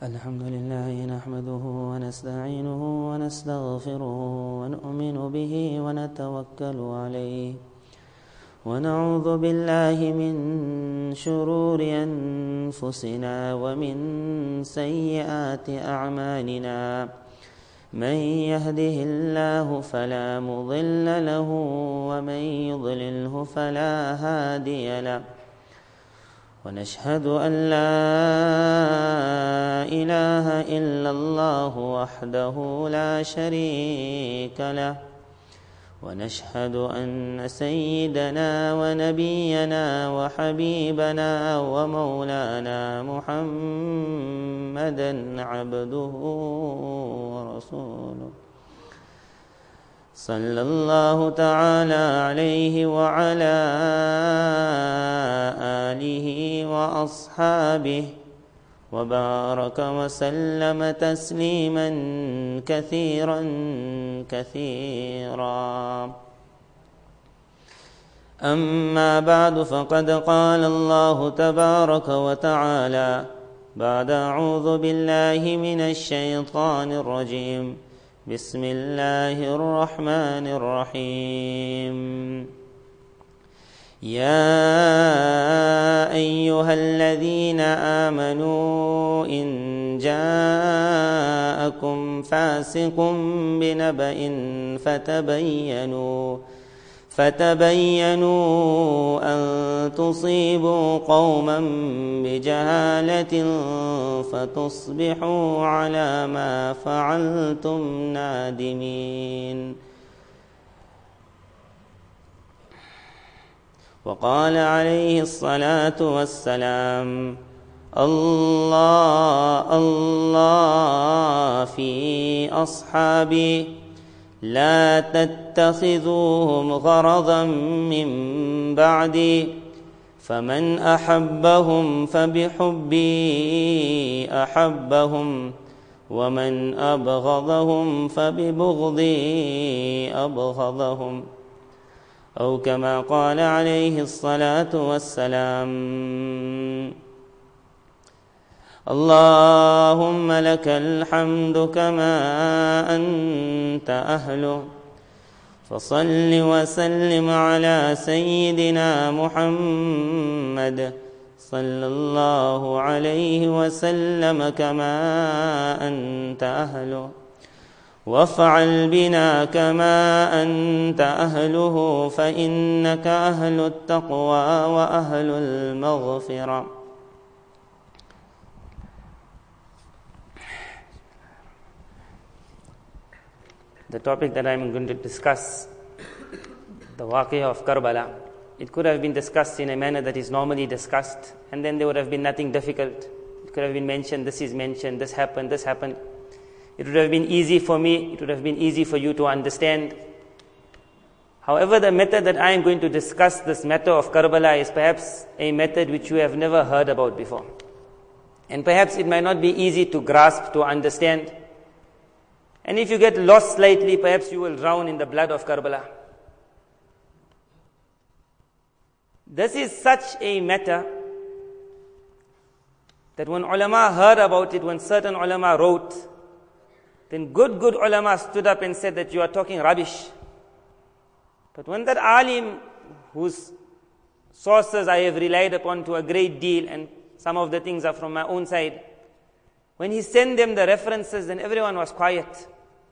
الحمد لله نحمده ونستعينه ونستغفره ونؤمن به ونتوكل عليه ونعوذ بالله من شرور أنفسنا ومن سيئات أعمالنا من يهده الله فلا مضل له ومن يضلله فلا هادي له ونشهد أن لا إله إلا الله وحده لا شريك له ونشهد أن سيدنا ونبينا وحبيبنا ومولانا محمدا عبده ورسوله صلى الله تعالى عليه وعلى آله وأصحابه وبارك وسلم تسليما كثيرا كثيرا. أما بعد فقد قال الله تبارك وتعالى بعد أعوذ بالله من الشيطان الرجيم بسم الله الرحمن الرحيم يا أيها الذين آمنوا إن جاءكم فاسق بنبأ فتبينوا أن تصيبوا قوما بجهالة فتصبحوا على ما فعلتم نادمين. وقال عليه الصلاة والسلام الله الله في أصحابي لا تتخذوهم غرضا من بعدي فمن أحبهم فبحبي أحبهم ومن أبغضهم فببغضي أبغضهم أو كما قال عليه الصلاة والسلام. اللهم لك الحمد كما أنت أهله فصل وسلم على سيدنا محمد صلى الله عليه وسلم كما أنت أهله وافعل بنا كما أنت أهله فإنك أهل التقوى وأهل المغفرة. The topic that I am going to discuss, the Waqia of Karbala, it could have been discussed in a manner that is normally discussed, and then there would have been nothing difficult. It could have been mentioned, this is mentioned, this happened. It would have been easy for me, it would have been easy for you to understand. However, the method that I am going to discuss, this matter of Karbala, is perhaps a method which you have never heard about before. And perhaps it might not be easy to grasp, to understand. And if you get lost slightly, perhaps you will drown in the blood of Karbala. This is such a matter that when ulama heard about it, when certain ulama wrote, then good ulama stood up and said that you are talking rubbish. But when that alim, whose sources I have relied upon to a great deal, and some of the things are from my own side, when he sent them the references, then everyone was quiet.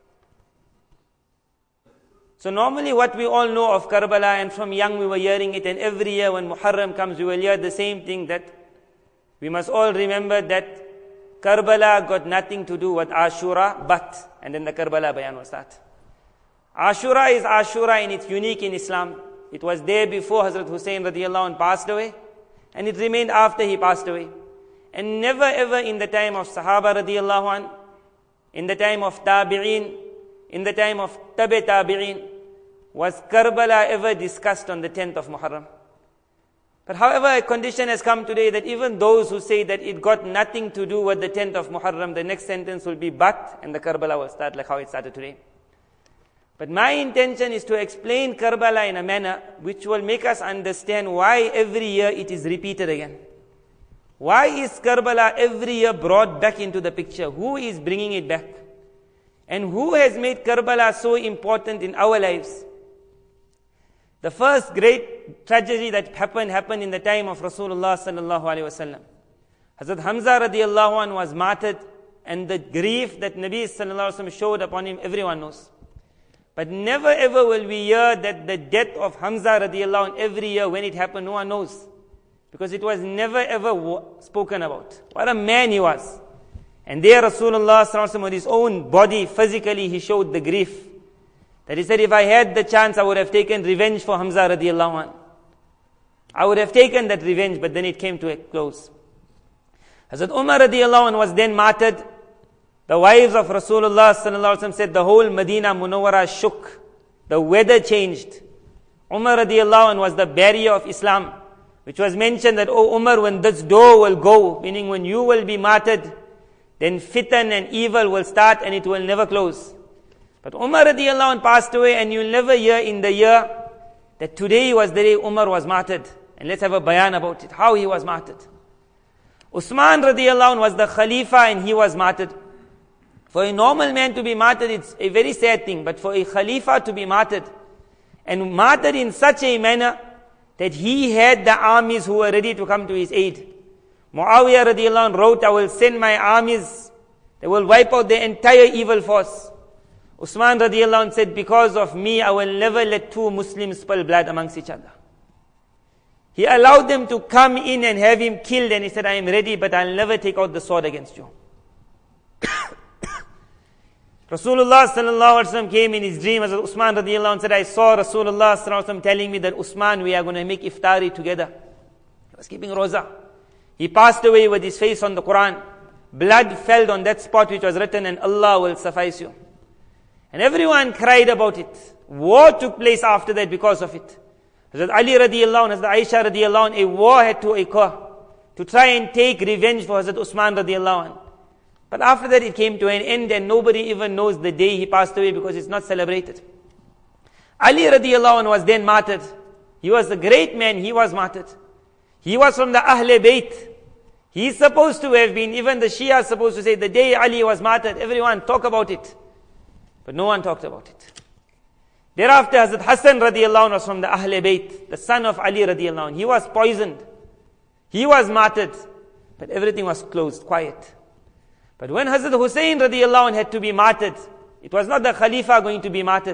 So normally what we all know of Karbala, and from young we were hearing it, and every year when Muharram comes we will hear the same thing, that we must all remember that Karbala got nothing to do with Ashura, but, and then the Karbala bayan was that. Ashura is Ashura, and it's unique in Islam. It was there before Hazrat Hussain radiallahu anh passed away, and it remained after he passed away. And never ever in the time of Sahaba radiallahu anh, in the time of Tabi'een, in the time of Tabi Tabi'een, was Karbala ever discussed on the 10th of Muharram. But however, a condition has come today that even those who say that it got nothing to do with the 10th of Muharram, the next sentence will be but, and the Karbala will start like how it started today. But my intention is to explain Karbala in a manner which will make us understand why every year it is repeated again. Why is Karbala every year brought back into the picture? Who is bringing it back? And who has made Karbala so important in our lives? The first great tragedy that happened in the time of Rasulullah sallallahu alaihi wasallam. Hazrat Hamza radiallahu anh was martyred, and the grief that Nabi sallallahu alaihi wasallam showed upon him, everyone knows. But never ever will we hear that the death of Hamza radiallahu anh every year when it happened, no one knows. Because it was never ever spoken about. What a man he was. And there Rasulullah sallallahu alaihi wasallam with his own body, physically, he showed the grief. That he said, if I had the chance, I would have taken revenge for Hamza radiallahu anh. I would have taken that revenge, but then it came to a close. Hazrat Umar radiallahu anh was then martyred. The wives of Rasulullah sallallahu alaihi wasallam said the whole Medina Munawwara shook. The weather changed. Umar radiallahu anh was the barrier of Islam, which was mentioned that, oh Umar, when this door will go, meaning when you will be martyred, then fitan and evil will start and it will never close. But Umar radiallahu anh passed away, and you'll never hear in the year that today was the day Umar was martyred. And let's have a bayan about it, how he was martyred. Usman radiallahu anh was the Khalifa and he was martyred. For a normal man to be martyred, it's a very sad thing. But for a Khalifa to be martyred, and martyred in such a manner that he had the armies who were ready to come to his aid. Muawiyah radiallahu anh wrote, I will send my armies, they will wipe out the entire evil force. Usman radiallahu anh said, because of me, I will never let two Muslims spill blood amongst each other. He allowed them to come in and have him killed, and he said, I am ready, but I'll never take out the sword against you. Rasulullah sallallahu alaihi wasallam came in his dream as Usman radiallahu anh said, I saw Rasulullah sallallahu alaihi wasallam telling me that, Usman, we are going to make iftari together. He was keeping roza. He passed away with his face on the Quran. Blood fell on that spot which was written, and Allah will suffice you. And everyone cried about it. War took place after that because of it. Hazrat Ali radiallahu anh, Hazrat Aisha radiallahu anh, a war had to occur to try and take revenge for Hazrat Usman radiallahu anh. But after that it came to an end, and nobody even knows the day he passed away because it's not celebrated. Ali radiallahu anh was then martyred. He was a great man, he was martyred. He was from the Ahle Bayt. He's supposed to have been, even the Shia is supposed to say, the day Ali was martyred, everyone talk about it. But no one talked about it. Thereafter, Hazrat Hassan radiallahu anh was from the Ahle Bayt, the son of Ali radiallahu anh. He was poisoned. He was martyred. But everything was closed, quiet. But when Hazrat Hussein radiallahu anh had to be martyred, it was not the Khalifa going to be martyred.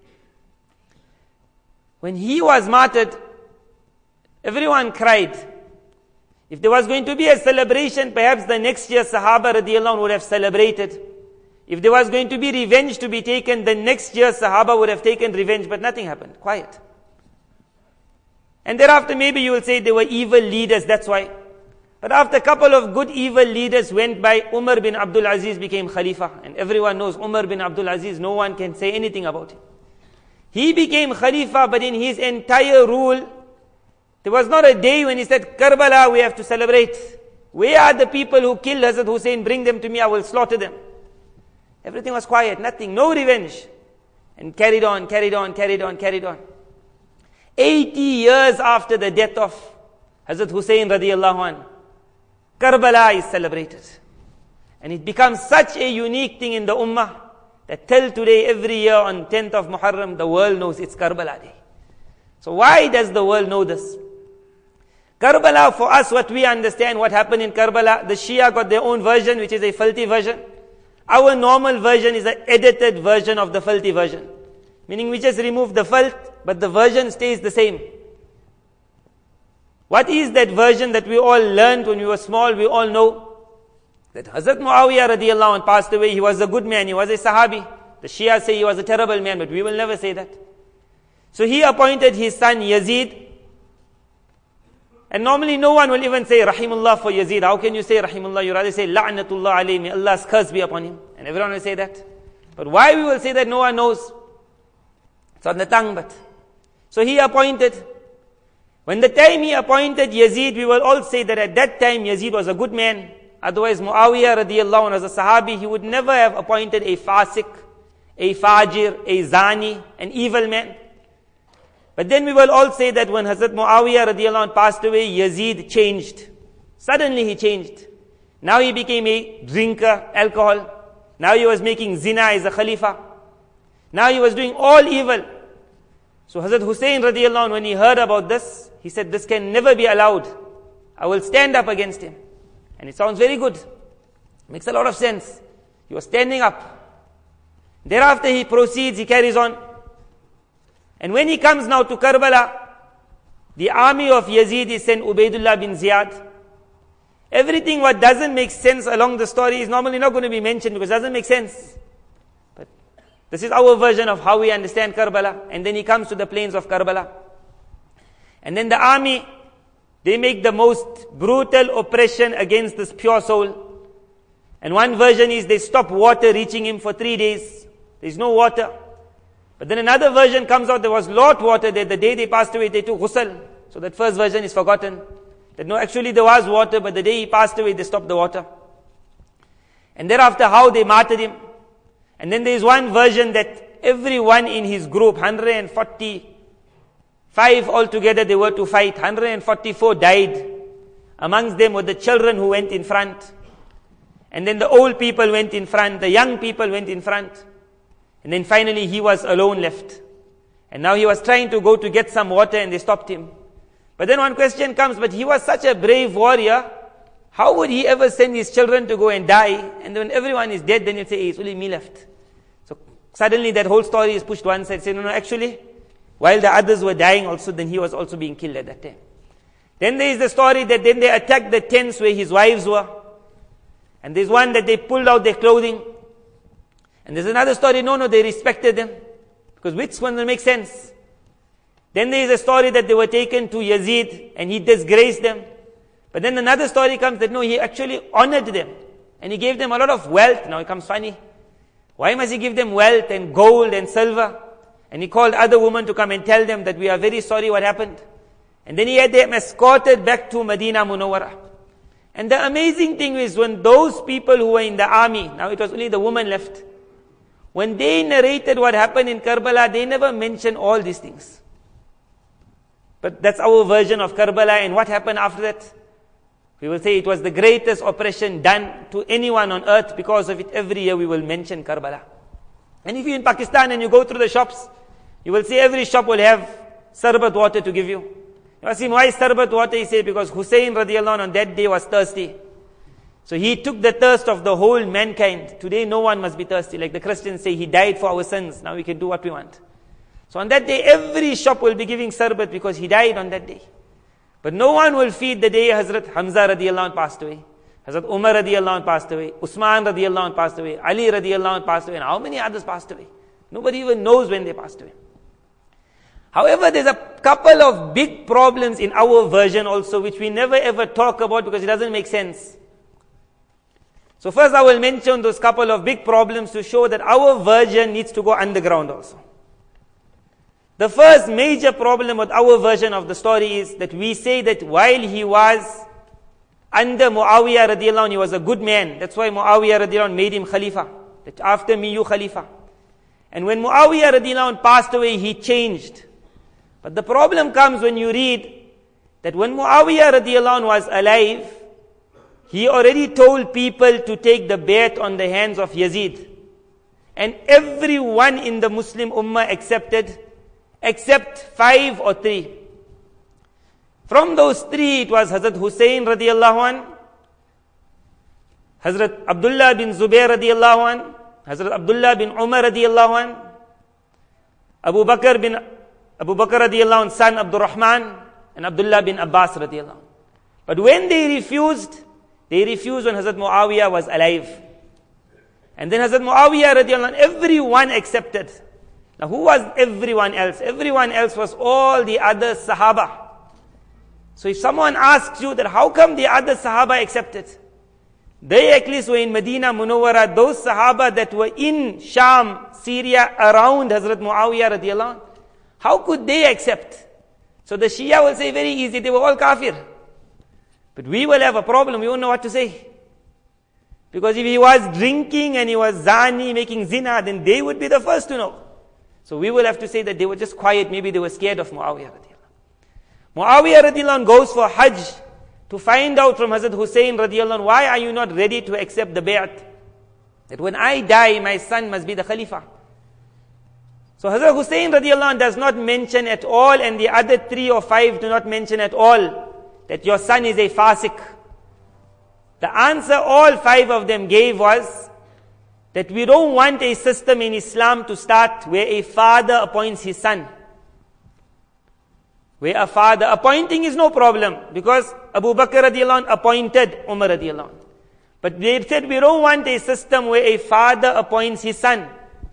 When he was martyred, everyone cried. If there was going to be a celebration, perhaps the next year Sahaba radiallahu anh would have celebrated. If there was going to be revenge to be taken, the next year Sahaba would have taken revenge, but nothing happened. Quiet. And thereafter maybe you will say they were evil leaders, that's why. But after a couple of good evil leaders went by, Umar bin Abdul Aziz became Khalifa. And everyone knows Umar bin Abdul Aziz, no one can say anything about him. He became Khalifa, but in his entire rule, there was not a day when he said, Karbala, we have to celebrate. Where are the people who killed Hazrat Hussein? Bring them to me, I will slaughter them. Everything was quiet, nothing, no revenge. And carried on. 80 years after the death of Hazrat Hussein radiallahu anh, Karbala is celebrated. And it becomes such a unique thing in the Ummah that till today, every year on 10th of Muharram, the world knows it's Karbala Day. So why does the world know this? Karbala, for us, what we understand, what happened in Karbala, the Shia got their own version, which is a filthy version. Our normal version is an edited version of the filthy version. Meaning we just remove the filth, but the version stays the same. What is that version that we all learned when we were small? We all know that Hazrat Muawiyah radiallahu anh passed away. He was a good man. He was a Sahabi. The Shia say he was a terrible man, but we will never say that. So he appointed his son Yazid. And normally no one will even say Rahimullah for Yazid. How can you say Rahimullah? You rather say La'natullah alayhi, may Allah's curse be upon him. And everyone will say that. But why we will say that, no one knows. It's on the tongue, but. So he appointed. When the time he appointed Yazid, we will all say that at that time Yazid was a good man. Otherwise Muawiyah radiallahu anh as a Sahabi, he would never have appointed a Fasik, a Fajir, a Zani, an evil man. But then we will all say that when Hazrat Muawiyah radiallahu anh passed away, Yazid changed. Suddenly he changed. Now he became a drinker, alcohol. Now he was making zina as a Khalifa. Now he was doing all evil. So Hazrat Hussein radiallahu anh, when he heard about this, he said, this can never be allowed. I will stand up against him. And it sounds very good. Makes a lot of sense. He was standing up. Thereafter he proceeds, he carries on. And when he comes now to Karbala, the army of Yazid is sent Ubaidullah bin Ziyad. Everything what doesn't make sense along the story is normally not going to be mentioned because it doesn't make sense. But this is our version of how we understand Karbala. And then he comes to the plains of Karbala. And then the army, they make the most brutal oppression against this pure soul. And one version is they stop water reaching him for 3 days. There's no water. But then another version comes out, there was lot water there. The day they passed away, they took ghusl. So that first version is forgotten. That no, actually there was water, but the day he passed away, they stopped the water. And thereafter, how they martyred him. And then there is one version that everyone in his group, 145 altogether, they were to fight. 144 died. Amongst them were the children who went in front. And then the old people went in front. The young people went in front. And then finally he was alone left. And now he was trying to go to get some water and they stopped him. But then one question comes, but he was such a brave warrior, how would he ever send his children to go and die? And when everyone is dead, then he'll say, hey, it's only me left. So suddenly that whole story is pushed one side, say, no, actually, while the others were dying also, then he was also being killed at that time. Then there is the story that then they attacked the tents where his wives were. And there's one that they pulled out their clothing. And there's another story, no, they respected them. Because which one will make sense? Then there is a story that they were taken to Yazid and he disgraced them. But then another story comes that no, he actually honored them. And he gave them a lot of wealth. Now it comes funny. Why must he give them wealth and gold and silver? And he called other women to come and tell them that we are very sorry what happened. And then he had them escorted back to Medina Munawwara. And the amazing thing is when those people who were in the army, now it was only the woman left, when they narrated what happened in Karbala, they never mentioned all these things. But that's our version of Karbala, and what happened after that? We will say it was the greatest oppression done to anyone on earth. Because of it, every year we will mention Karbala. And if you're in Pakistan and you go through the shops, you will see every shop will have sarbat water to give you. You ask him, why sarbat water? He said, because Hussein radiallahu anh on that day was thirsty. So he took the thirst of the whole mankind. Today no one must be thirsty. Like the Christians say, he died for our sins. Now we can do what we want. So on that day, every shop will be giving sarbat because he died on that day. But no one will feed the day Hazrat Hamza radiallahu anh passed away. Hazrat Umar radiallahu anh passed away. Usman radiallahu anh passed away. Ali radiallahu anh passed away. And how many others passed away? Nobody even knows when they passed away. However, there's a couple of big problems in our version also, which we never ever talk about because it doesn't make sense. So first I will mention those couple of big problems to show that our version needs to go underground also. The first major problem with our version of the story is that we say that while he was under Muawiyah radiallahu anh, he was a good man. That's why Muawiyah radiallahu anh made him Khalifa. That after me you Khalifa. And when Muawiyah radiallahu anh passed away, he changed. But the problem comes when you read that when Muawiyah radiallahu anh was alive, he already told people to take the bayat on the hands of Yazid. And everyone in the Muslim Ummah accepted, except 5 or 3. From those 3, it was Hazrat Hussein radiallahu anh, Hazrat Abdullah bin Zubair radiallahu anh, Hazrat Abdullah bin Umar radiallahu anh, Abu Bakr radiallahu anh, son Abdul Rahman, and Abdullah bin Abbas radiallahu anh. But when they refused when Hazrat Muawiyah was alive. And then Hazrat Muawiyah radiallahu anh, everyone accepted. Now who was everyone else? Everyone else was all the other Sahaba. So if someone asks you that how come the other Sahaba accepted? They at least were in Medina Munawwara, those Sahaba that were in Sham, Syria, around Hazrat Muawiyah radiallahu anh. How could they accept? So the Shia will say very easy, they were all kafir. But we will have a problem, we won't know what to say. Because if he was drinking and he was zani, making zina, then they would be the first to know. So we will have to say that they were just quiet, maybe they were scared of Muawiyah radiallahu anh. Muawiyah radiallahu anh goes for Hajj. to find out from Hazrat Hussein radiallahu anhu, why are you not ready to accept the bay'at? That when I die, my son must be the Khalifa. So Hazrat Hussein radiallahu anhu does not mention at all, and the other 3 or 5 do not mention at all, that your son is a fasik. The answer all 5 of them gave was, that we don't want a system in Islam to start where a father appoints his son. Where a father, appointing is no problem, because Abu Bakr radiallahu anh appointed Umar radiallahu anh. But they said we don't want a system where a father appoints his son.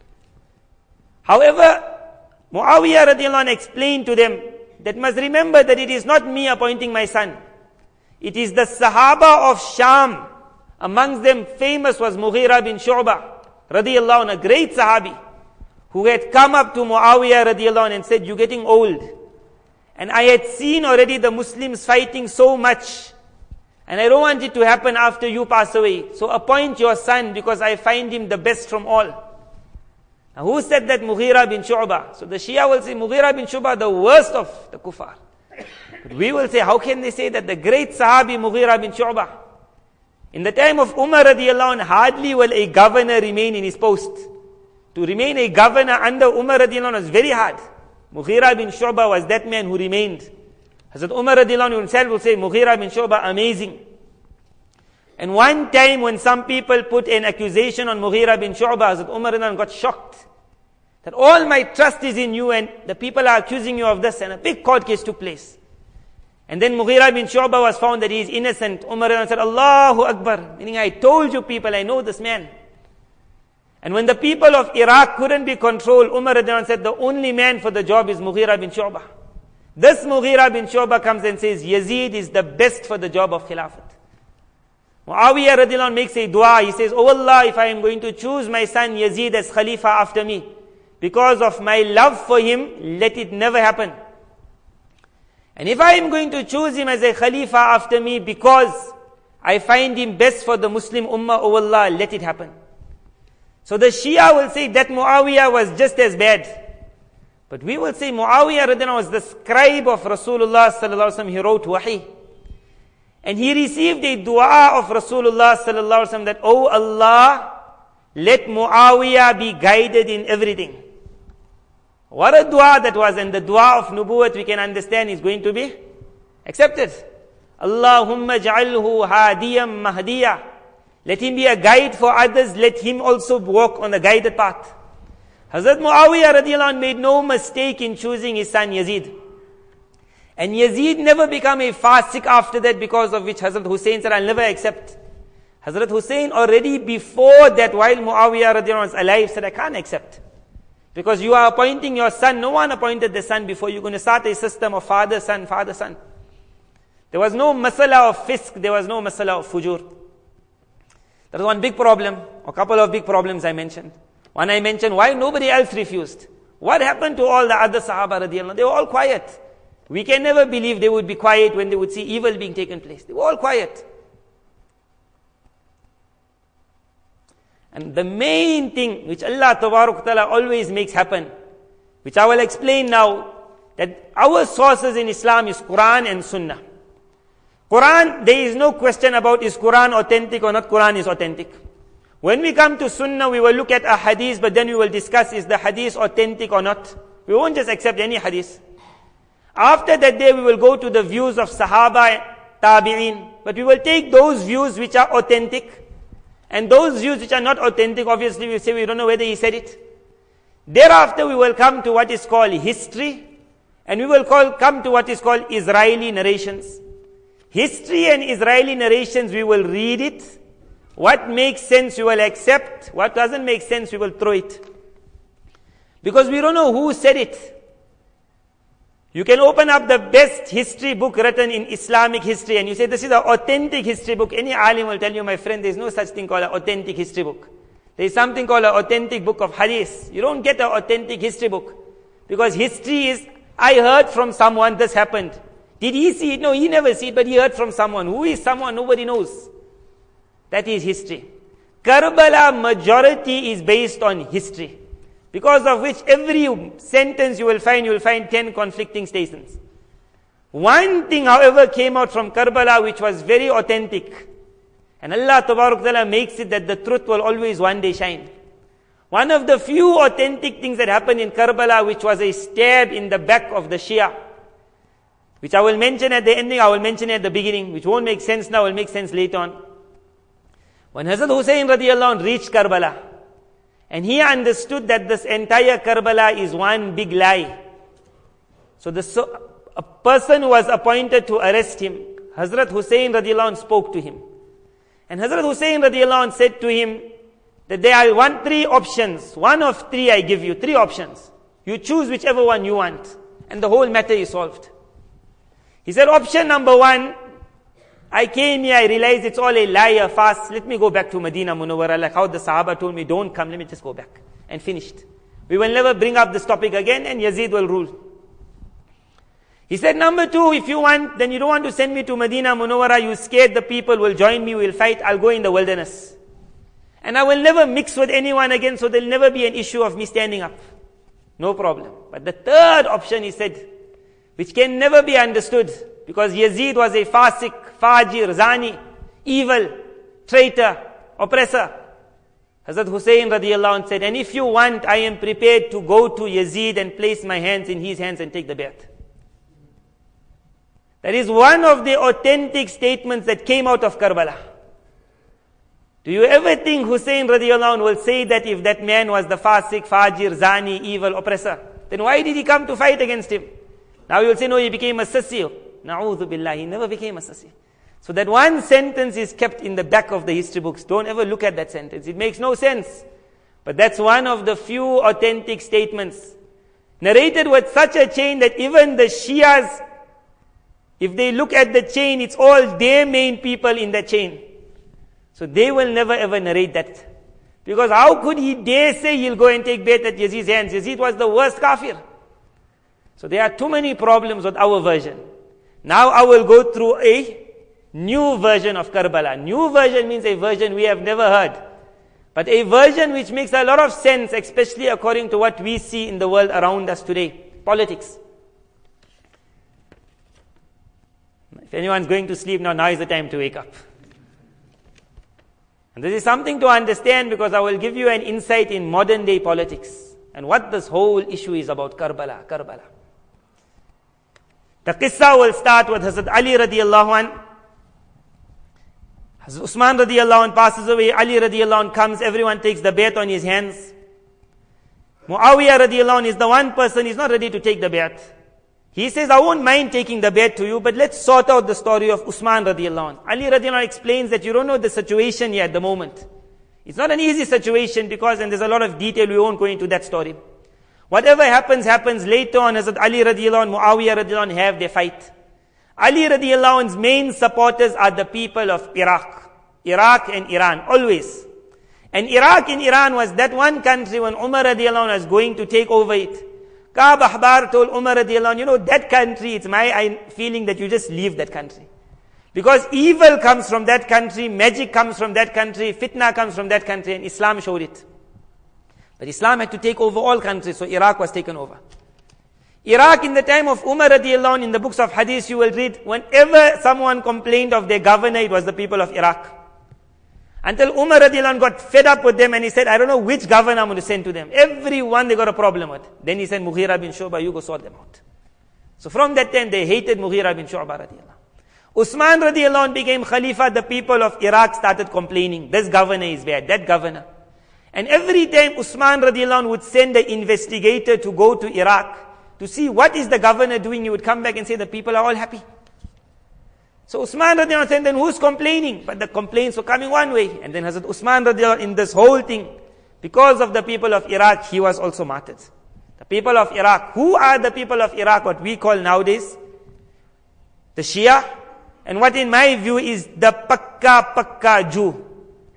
However, Muawiyah radiallahu anh explained to them that must remember that it is not me appointing my son. It is the Sahaba of Sham. Amongst them famous was Mughira bin Shu'bah radiallahu anh, a great Sahabi, who had come up to Muawiyah radiallahu anh and said, you're getting old. And I had seen already the Muslims fighting so much, and I don't want it to happen after you pass away. So appoint your son, because I find him the best from all. Now who said that? Mughira bin Shu'bah. So the Shia will say Mughira bin Shu'bah, the worst of the kuffar. But we will say, how can they say that? The great Sahabi Mughira bin Shu'bah. In the time of Umar radiallahu anh, hardly will a governor remain in his post. To remain a governor under Umar radiallahu anh was very hard. Mughira bin Shu'bah was that man who remained. Hazrat Umar radiallahu anh himself will say, Mughira bin Shu'bah, amazing. And one time when some people put an accusation on Mughira bin Shu'bah, Hazrat Umar radiallahu anh got shocked. That all my trust is in you, and the people are accusing you of this, and a big court case took place. And then Mughira bin Shu'bah was found that he is innocent. Umar radiallahu anh said, Allahu Akbar, meaning I told you people, I know this man. And when the people of Iraq couldn't be controlled, Umar radiallahu anh said, the only man for the job is Mughira bin Shu'bah. This Mughira bin Shu'bah comes and says, Yazid is the best for the job of Khilafat. Muawiyah radiallahu anh makes a dua. He says, Oh Allah, if I am going to choose my son Yazid as Khalifa after me, because of my love for him, let it never happen. And if I am going to choose him as a Khalifa after me because I find him best for the Muslim Ummah, oh Allah, let it happen. So the Shia will say that Muawiyah was just as bad. But we will say Muawiyah radiallahu anh was the scribe of Rasulullah sallallahu alaihi wasallam. He wrote wahi. And he received a dua of Rasulullah sallallahu alaihi wasallam that, oh Allah, let Muawiyah be guided in everything. What a dua that was, and the dua of Nubuwwat we can understand is going to be accepted. Allahumma ja'alhu hadiyam mahdiya. Let him be a guide for others, let him also walk on the guided path. Hazrat Muawiyah radiallahu anh made no mistake in choosing his son Yazid. And Yazid never became a fasik after that, because of which Hazrat Hussein said, I'll never accept. Hazrat Hussein already before that, while Muawiyah radiallahu anh was alive, said, I can't accept. Because you are appointing your son, no one appointed the son before. You're going to start a system of father, son, father, son. There was no masala of fisk, there was no masala of fujur. That was one big problem, or a couple of big problems I mentioned. One I mentioned, why nobody else refused. What happened to all the other Sahaba radiallahu anh? They were all quiet. We can never believe they would be quiet when they would see evil being taken place. They were all quiet. And the main thing which Allah Tabarak Ta'ala always makes happen, which I will explain now, that our sources in Islam is Quran and Sunnah. Quran, there is no question about is Quran authentic or not. Quran is authentic. When we come to Sunnah, we will look at a hadith, but then we will discuss is the hadith authentic or not. We won't just accept any hadith. After that day, we will go to the views of Sahaba, Tabi'in, but we will take those views which are authentic, and those views which are not authentic, obviously we say we don't know whether he said it. Thereafter we will come to what is called history, and we will come to what is called Israeli narrations. History and Israeli narrations, we will read it. What makes sense we will accept. What doesn't make sense we will throw it. Because we don't know who said it. You can open up the best history book written in Islamic history and you say, this is an authentic history book. Any alim will tell you, my friend, there is no such thing called an authentic history book. There is something called an authentic book of hadith. You don't get an authentic history book. Because history is, I heard from someone this happened. Did he see it? No, he never see it, but he heard from someone. Who is someone? Nobody knows. That is history. Karbala majority is based on history. Because of which every sentence you will find 10 conflicting statements. One thing, however, came out from Karbala which was very authentic. And Allah Tabarak Ta'ala makes it that the truth will always one day shine. One of the few authentic things that happened in Karbala, which was a stab in the back of the Shia, which I will mention at the ending, I will mention at the beginning, which won't make sense now, will make sense later on. When Hazrat Hussain radiallahu anh reached Karbala, and he understood that this entire Karbala is one big lie. So a person who was appointed to arrest him, Hazrat Hussain radiallahu anh spoke to him. And Hazrat Hussain radiallahu anh said to him that there are three options. One of three I give you, three options. You choose whichever one you want. And the whole matter is solved. He said, option number one, I came here, I realized it's all a lie, a farce. Let me go back to Medina Munawwara, like how the Sahaba told me, don't come, let me just go back. And finished. We will never bring up this topic again and Yazid will rule. He said, number two, if you want, then you don't want to send me to Medina Munawwara, you scared the people will join me, we'll fight, I'll go in the wilderness. And I will never mix with anyone again, so there'll never be an issue of me standing up. No problem. But the third option, he said, which can never be understood, because Yazid was a fasik, fajir, zani, evil, traitor, oppressor. Hazrat Hussain radiallahu anh said, and if you want, I am prepared to go to Yazid and place my hands in his hands and take the bayat. That is one of the authentic statements that came out of Karbala. Do you ever think Hussain radiallahu anh will say that if that man was the fasik, fajir, zani, evil, oppressor? Then why did he come to fight against him? Now you will say, no, he became a sassi. Na'udhu billah, he never became a sassi. So that one sentence is kept in the back of the history books. Don't ever look at that sentence. It makes no sense. But that's one of the few authentic statements. Narrated with such a chain that even the Shias, if they look at the chain, it's all their main people in that chain. So they will never ever narrate that. Because how could he dare say he'll go and take bayat at Yazid's hands? Yazid was the worst kafir. So there are too many problems with our version. Now I will go through a new version of Karbala. New version means a version we have never heard. But a version which makes a lot of sense, especially according to what we see in the world around us today. Politics. If anyone's going to sleep now is the time to wake up. And this is something to understand, because I will give you an insight in modern day politics and what this whole issue is about Karbala. The qissa will start with Hazrat Ali radiallahu anh. Hazrat Usman radiallahu anh passes away, Ali radiallahu anh comes, everyone takes the bayat on his hands. Muawiyah radiallahu anh is the one person, he's not ready to take the bayat. He says, I won't mind taking the bayat to you, but let's sort out the story of Usman radiallahu anh. Ali radiallahu anh explains that you don't know the situation here at the moment. It's not an easy situation because, and there's a lot of detail, we won't go into that story. Whatever happens later on. Hazrat Ali radiallahu anh, Muawiyah radiallahu anh have their fight. Ali radiallahu anh's main supporters are the people of Iraq. Iraq and Iran, always. And Iraq and Iran was that one country when Umar radiallahu anh was going to take over it. Ka'b Ahbar told Umar radiallahu anh, that country, it's my feeling that you just leave that country. Because evil comes from that country, magic comes from that country, fitna comes from that country, and Islam showed it. But Islam had to take over all countries, so Iraq was taken over. Iraq in the time of Umar radiallahu anh, in the books of hadith you will read, whenever someone complained of their governor, it was the people of Iraq. Until Umar radiallahu anh got fed up with them and he said, I don't know which governor I'm going to send to them. Everyone they got a problem with. Then he said, Mughira bin Shu'bah, you go sort them out. So from that time they hated Mughira bin Shu'bah radiallahu anh. Usman radiallahu anh became Khalifa, the people of Iraq started complaining. This governor is bad, that governor. And every time Usman radiallahu anh would send an investigator to go to Iraq to see what is the governor doing, he would come back and say the people are all happy. So Usman radiallahu anh said, then who's complaining? But the complaints were coming one way. And then Hazrat Usman radiallahu anh, in this whole thing, because of the people of Iraq, he was also martyred. The people of Iraq. Who are the people of Iraq? What we call nowadays the Shia. And what in my view is the Pakka Jew.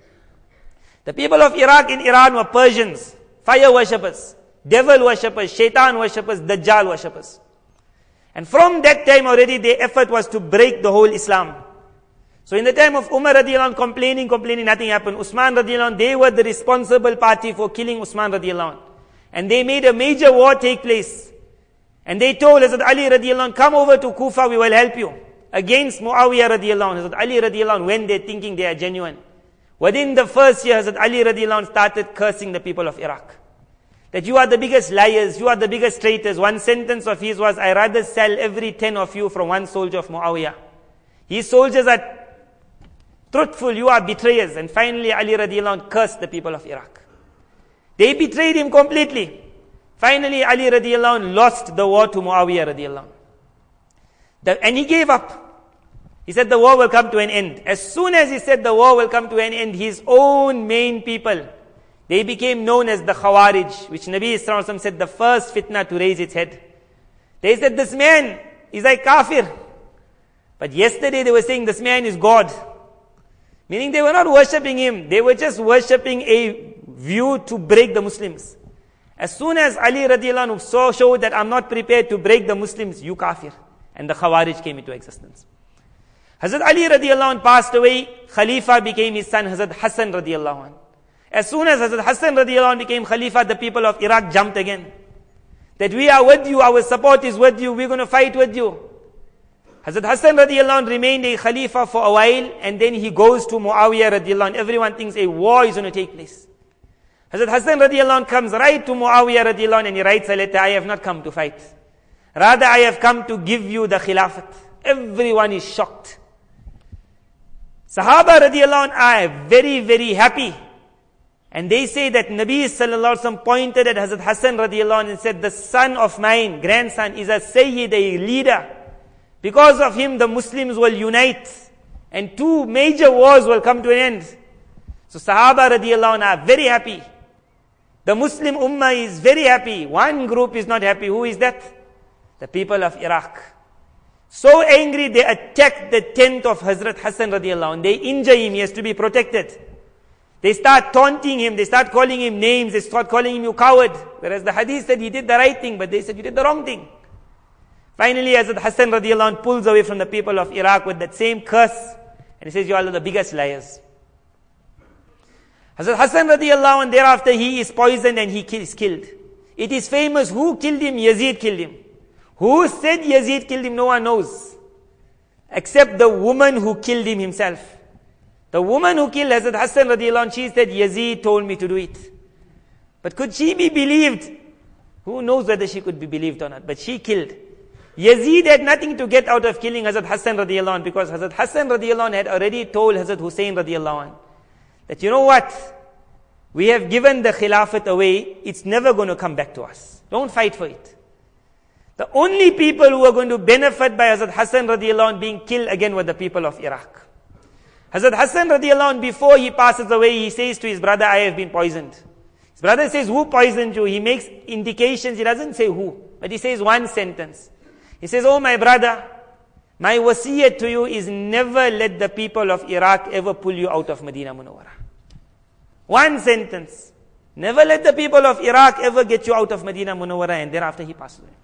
The people of Iraq and Iran were Persians, fire worshippers, devil worshippers, shaitan worshippers, Dajjal worshippers. And from that time already their effort was to break the whole Islam. So in the time of Umar radiallahu anh, complaining, nothing happened. Usman radiallahu anh, they were the responsible party for killing Usman radiallahu anh. And they made a major war take place. And they told Hazrat Ali radiallahu anh, come over to Kufa, we will help you. Against Muawiyah radiallahu anh. Hazrat Ali radiallahu anh went there thinking they are genuine. Within the first year, Hazrat Ali radiallahu anh started cursing the people of Iraq. That you are the biggest liars, you are the biggest traitors. One sentence of his was, I rather sell every 10 of you from one soldier of Muawiyah. His soldiers are truthful, you are betrayers. And finally Ali radiallahu anh cursed the people of Iraq. They betrayed him completely. Finally Ali radiallahu anh lost the war to Muawiyah radiallahu anh. And he gave up. He said the war will come to an end. As soon as he said the war will come to an end, his own main people, they became known as the Khawarij, which Nabi Sallallahu Alaihi Wasallam said the first fitna to raise its head. They said this man is like kafir. But yesterday they were saying this man is God. Meaning they were not worshipping him. They were just worshipping a view to break the Muslims. As soon as Ali radiallahu anhu showed that I'm not prepared to break the Muslims, you kafir. And the Khawarij came into existence. Hazrat Ali radiallahu anh passed away. Khalifa became his son Hazrat Hassan radiallahu anh. As soon as Hazrat Hassan radiallahu anh became Khalifa, the people of Iraq jumped again. That we are with you, our support is with you, we're going to fight with you. Hazrat Hassan radiallahu anh remained a Khalifa for a while, and then he goes to Muawiyah radiallahu anh. Everyone thinks a war is going to take place. Hazrat Hassan radiallahu anh comes right to Muawiyah radiallahu anh, and he writes a letter, I have not come to fight. Rather, I have come to give you the Khilafat. Everyone is shocked. Sahaba radiallahu anh are very, very happy. And they say that Nabi sallallahu alaihi wasallam pointed at Hazrat Hassan radiallahu anh and said, the son of mine, grandson, is a Sayyid, a leader. Because of him, the Muslims will unite. And 2 major wars will come to an end. So Sahaba radiallahu anh are very happy. The Muslim Ummah is very happy. One group is not happy. Who is that? The people of Iraq. So angry, they attack the tent of Hazrat Hassan radiallahu anh. They injure him, he has to be protected. They start taunting him, they start calling him names, they start calling him you coward. Whereas the hadith said he did the right thing, but they said you did the wrong thing. Finally, Hazrat Hassan radiallahu anh pulls away from the people of Iraq with that same curse, and he says, you are the biggest liars. Hazrat Hassan radiallahu anh, thereafter he is poisoned and he is killed. It is famous, who killed him? Yazid killed him. Who said Yazid killed him? No one knows. Except the woman who killed him himself. The woman who killed Hazrat Hassan radiallahu anh, she said, Yazid told me to do it. But could she be believed? Who knows whether she could be believed or not? But she killed. Yazid had nothing to get out of killing Hazrat Hassan radiallahu anh, because Hazrat Hassan radiallahu anh had already told Hazrat Hussein radiallahu anh that you know what? We have given the Khilafat away, it's never going to come back to us. Don't fight for it. The only people who are going to benefit by Hazrat Hassan radiallahu anh being killed again were the people of Iraq. Hazrat Hassan radiallahu anh, before he passes away, he says to his brother, I have been poisoned. His brother says, who poisoned you? He makes indications, he doesn't say who, but he says one sentence. He says, oh my brother, my wasiyat to you is never let the people of Iraq ever pull you out of Medina Munawwara. One sentence. Never let the people of Iraq ever get you out of Medina Munawwara, and thereafter he passed away.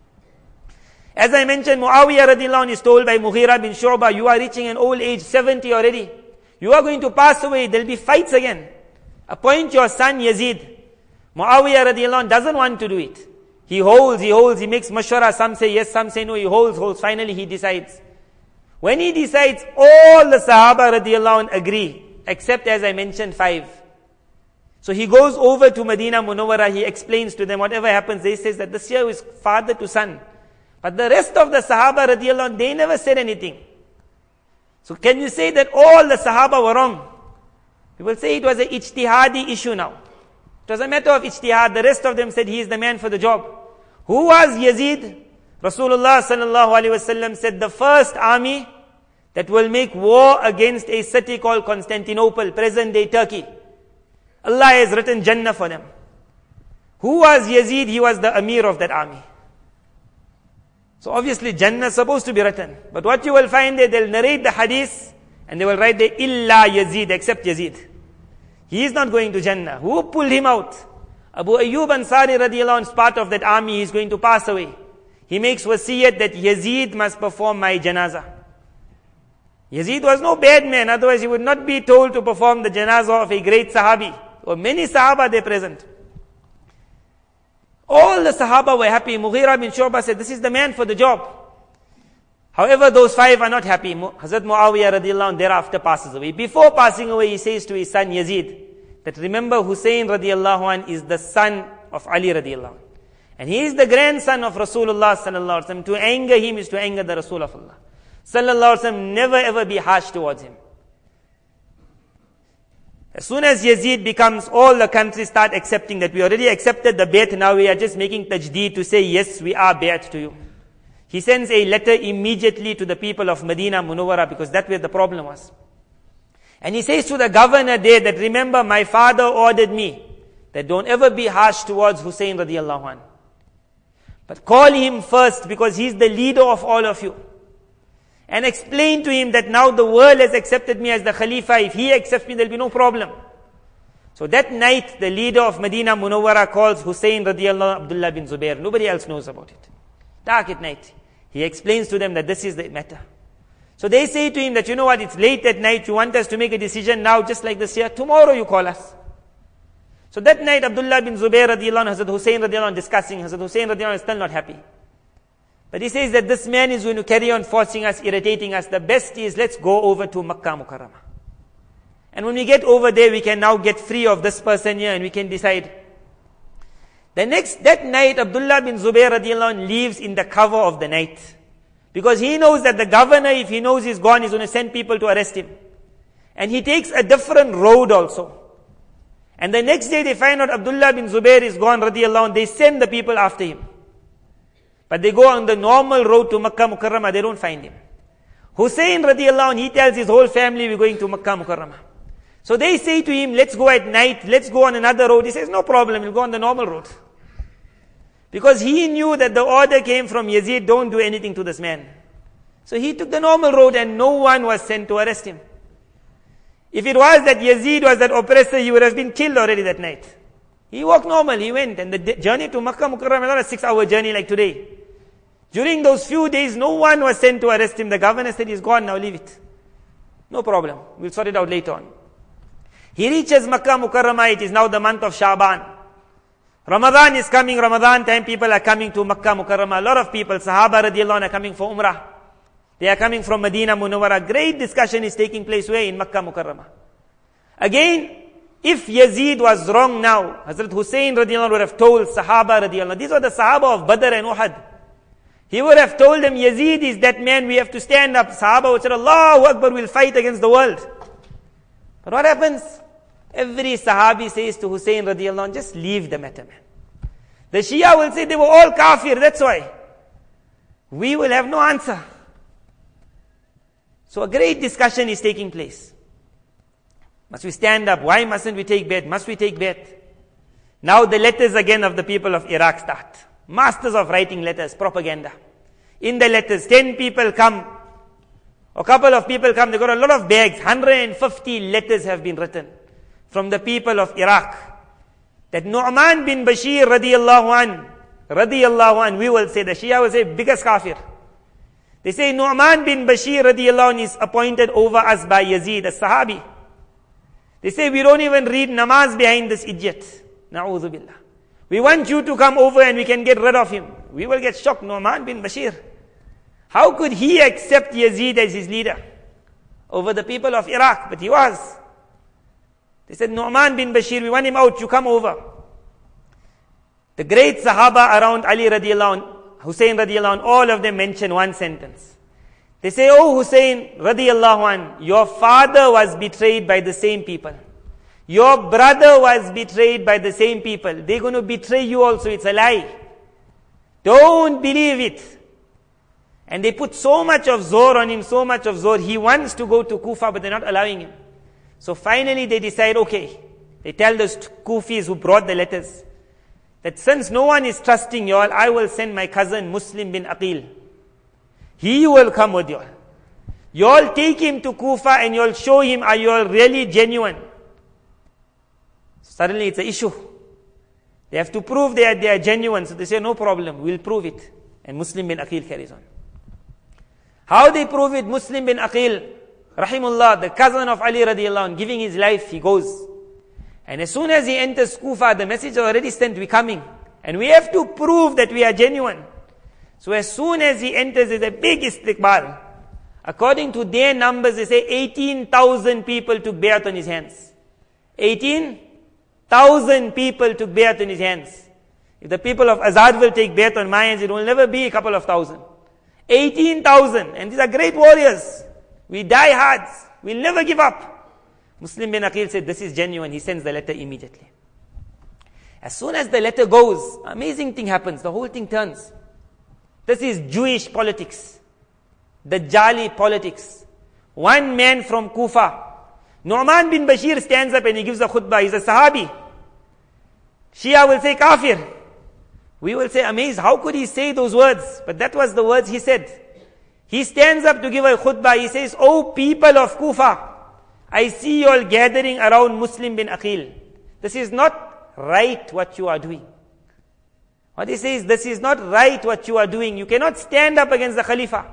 As I mentioned, Muawiyah radiallahu anh is told by Mughira bin Shu'bah, you are reaching an old age, 70 already. You are going to pass away, there will be fights again. Appoint your son Yazid. Muawiyah radiallahu anh doesn't want to do it. He holds, he makes mashwara, some say yes, some say no, he holds, finally he decides. When he decides, all the Sahaba radiallahu anh agree, except as I mentioned 5. So he goes over to Medina Munawwara, he explains to them whatever happens, they says that this year is father to son. But the rest of the Sahaba radiallahu anh, they never said anything. So can you say that all the Sahaba were wrong? People say it was an ijtihadi issue now. It was a matter of ijtihad. The rest of them said he is the man for the job. Who was Yazid? Rasulullah sallallahu alaihi wasallam said the first army that will make war against a city called Constantinople, present day Turkey. Allah has written Jannah for them. Who was Yazid? He was the Amir of that army. So obviously Jannah is supposed to be written. But what you will find there, they'll narrate the hadith and they will write there, Illa Yazid, except Yazid. He is not going to Jannah. Who pulled him out? Abu Ayyub Ansari radiallahu anh is part of that army. He is going to pass away. He makes wasiyat that Yazid must perform my janazah. Yazid was no bad man, otherwise he would not be told to perform the janazah of a great sahabi. Or many sahaba there present. All the Sahaba were happy. Mughira bin Shu'bah said, this is the man for the job. However, those 5 are not happy. Hazrat Muawiyah radiallahu anh thereafter passes away. Before passing away, he says to his son Yazid, that remember Hussein radiallahu anh is the son of Ali radiallahu anh. And he is the grandson of Rasulullah sallallahu alaihi wasallam. To anger him is to anger the Rasul of Allah sallallahu alaihi wasallam. Never ever be harsh towards him. As soon as Yazid becomes, all the countries start accepting that we already accepted the bayt, now we are just making tajdeed to say, yes, we are bayt to you. He sends a letter immediately to the people of Medina Munawwara, because that's where the problem was. And he says to the governor there that, remember, my father ordered me that don't ever be harsh towards Hussein radiallahu anh. But call him first, because he's the leader of all of you. And explain to him that now the world has accepted me as the Khalifa. If he accepts me, there'll be no problem. So that night, the leader of Medina Munawwara calls Hussein radiallahu Abdullah bin Zubair. Nobody else knows about it. Dark at night. He explains to them that this is the matter. So they say to him that, you know what, it's late at night. You want us to make a decision now, just like this year. Tomorrow you call us. So that night, Abdullah bin Zubair radiallahu anh, Hazrat Hussein radiallahu anh discussing. Hazrat Hussein radiallahu anh is still not happy. But he says that this man is going to carry on forcing us, irritating us. The best is, let's go over to Makkah Mukarramah. And when we get over there, we can now get free of this person here and we can decide. That night, Abdullah bin Zubair radiallahu anh leaves in the cover of the night. Because he knows that the governor, if he knows he's gone, he's going to send people to arrest him. And he takes a different road also. And the next day they find out Abdullah bin Zubair is gone radiallahu anh. They send the people after him. But they go on the normal road to Makkah Mukarramah, they don't find him. Hussein radiallahu anh, he tells his whole family, we're going to Makkah Mukarramah. So they say to him, let's go at night, let's go on another road. He says, no problem, we'll go on the normal road. Because he knew that the order came from Yazid, don't do anything to this man. So he took the normal road and no one was sent to arrest him. If it was that Yazid was that oppressor, he would have been killed already that night. He walked normal, he went, and the journey to Makkah Mukarramah is not a 6-hour journey like today. During those few days, no one was sent to arrest him. The governor said, he's gone, now leave it. No problem, we'll sort it out later on. He reaches Makkah Mukarramah, it is now the month of Shaban. Ramadan is coming, Ramadan time, people are coming to Makkah Mukarramah. A lot of people, Sahaba radiallahu anh, are coming for Umrah. They are coming from Medina Munawwara. Great discussion is taking place where? In Makkah Mukarramah. Again, if Yazid was wrong now, Hazrat Hussein radiallahu anh would have told Sahaba radiallahu anh. These were the Sahaba of Badr and Uhud. He would have told them, Yazid is that man, we have to stand up. Sahaba would say, Allahu Akbar, we'll fight against the world. But what happens? Every Sahabi says to Hussein radiallahu anh, just leave the matter, man. The Shia will say they were all kafir, that's why. We will have no answer. So a great discussion is taking place. Must we stand up? Why mustn't we take bet? Must we take bet? Now the letters again of the people of Iraq start. Masters of writing letters, propaganda. In the letters, 10 people come. A couple of people come, they got a lot of bags. 150 letters have been written from the people of Iraq. That Nu'man bin Bashir radiallahu an, we will say, the Shia will say, biggest kafir. They say Nu'man bin Bashir radiallahu an is appointed over us by Yazid, a Sahabi. They say we don't even read namaz behind this idiot. Na'udhu billah. We want you to come over and we can get rid of him. We will get shocked, Nu'man bin Bashir. How could he accept Yazid as his leader over the people of Iraq? But he was. They said, Nu'man bin Bashir, we want him out, you come over. The great Sahaba around Ali radiallahu anh, Hussein radiallahu anh, all of them mention one sentence. They say, oh Hussein radiallahu anh, your father was betrayed by the same people. Your brother was betrayed by the same people. They're going to betray you also, it's a lie. Don't believe it. And they put so much of zor on him, so much of zor. He wants to go to Kufa, but they're not allowing him. So finally they decide, okay, they tell the Kufis who brought the letters, that since no one is trusting you all, I will send my cousin Muslim bin Aqil. He will come with you all. You all take him to Kufa and you all show him, are you all really genuine? Suddenly it's an issue. They have to prove they are genuine. So they say, no problem, we'll prove it. And Muslim bin Aqil carries on. How they prove it? Muslim bin Aqil, rahimullah, the cousin of Ali radiallahu anh, giving his life, he goes. And as soon as he enters Kufa, the message already sent, we're coming. And we have to prove that we are genuine. So as soon as he enters, there's a big istiqbal. According to their numbers, they say 18,000 people took bayat on his hands. 18,000 people took bayat on his hands. If the people of Azad will take bayat on my hands, it will never be a couple of thousand. 18,000. And these are great warriors. We die hard. We'll never give up. Muslim bin Aqil said, this is genuine. He sends the letter immediately. As soon as the letter goes, amazing thing happens. The whole thing turns. This is Jewish politics. Dajjali politics. One man from Kufa. Nu'man bin Bashir stands up and he gives a khutbah. He's a Sahabi. Shia will say kafir. We will say amazed. How could he say those words? But that was the words he said. He stands up to give a khutbah. He says, "O people of Kufa, I see you all gathering around Muslim bin Aqil. This is not right what you are doing." What he says, this is not right what you are doing. You cannot stand up against the Khalifa.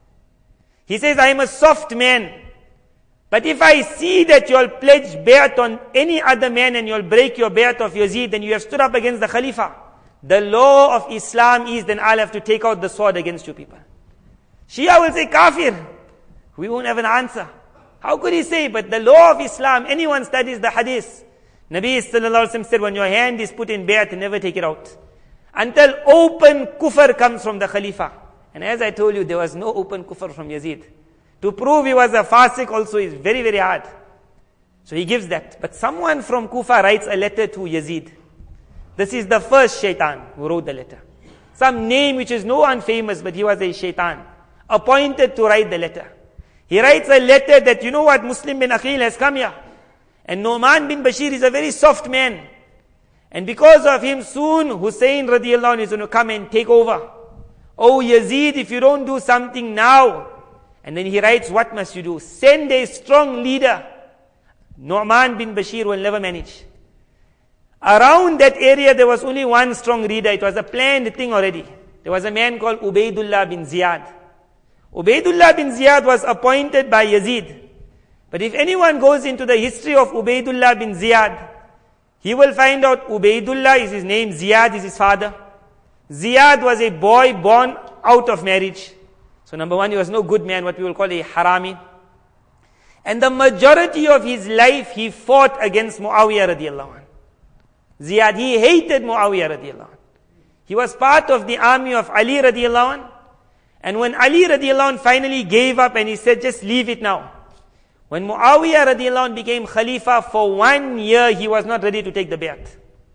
He says, I am a soft man. But if I see that you all pledge bayat on any other man and you all break your bayat of Yazid, then you have stood up against the Khalifa. The law of Islam is, then I'll have to take out the sword against you people. Shia will say, kafir. We won't have an answer. How could he say? But the law of Islam, anyone studies the hadith. Nabi sallallahu alaihi wasallam said, when your hand is put in bayat, never take it out. Until open kufr comes from the Khalifa. And as I told you, there was no open kufr from Yazid. To prove he was a fasik also is very, very hard. So he gives that. But someone from Kufa writes a letter to Yazid. This is the first shaitan who wrote the letter. Some name which is no one famous, but he was a shaitan. Appointed to write the letter. He writes a letter that, you know what, Muslim bin Aqil has come here. And Nu'man bin Bashir is a very soft man. And because of him, soon Hussein radiallahu anhu is going to come and take over. Oh Yazid, if you don't do something now. And then he writes, what must you do? Send a strong leader. Nu'man bin Bashir will never manage. Around that area, there was only one strong leader. It was a planned thing already. There was a man called Ubaidullah bin Ziyad. Ubaidullah bin Ziyad was appointed by Yazid. But if anyone goes into the history of Ubaidullah bin Ziyad, he will find out Ubaidullah is his name, Ziyad is his father. Ziyad was a boy born out of marriage. So number one, he was no good man, what we will call a harami. And the majority of his life, he fought against Muawiyah radiallahu anh. Ziyad, he hated Muawiyah radiallahu anh. He was part of the army of Ali radiallahu anh. And when Ali radiallahu anh finally gave up and he said, just leave it now. When Muawiyah radiallahu anh became Khalifa, for 1 year, he was not ready to take the bayat.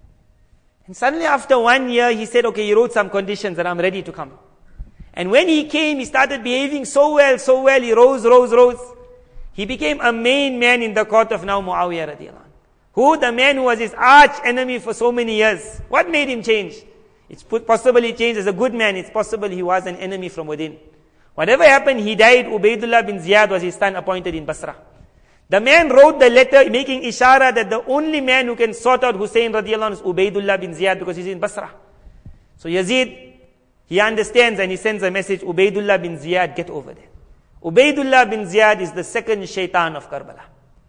And suddenly after 1 year, he said, okay, he wrote some conditions that I'm ready to come. And when he came, he started behaving so well, he rose. He became a main man in the court of now Muawiyah radiallahu anh. Who? The man who was his arch enemy for so many years. What made him change? It's possible he changed as a good man. It's possible he was an enemy from within. Whatever happened, he died. Ubaidullah bin Ziyad was his son appointed in Basra. The man wrote the letter making ishara that the only man who can sort out Hussein radiallahu anh is Ubaidullah bin Ziyad because he's in Basra. So Yazid, he understands and he sends a message, Ubaidullah bin Ziyad, get over there. Ubaidullah bin Ziyad is the second shaitan of Karbala.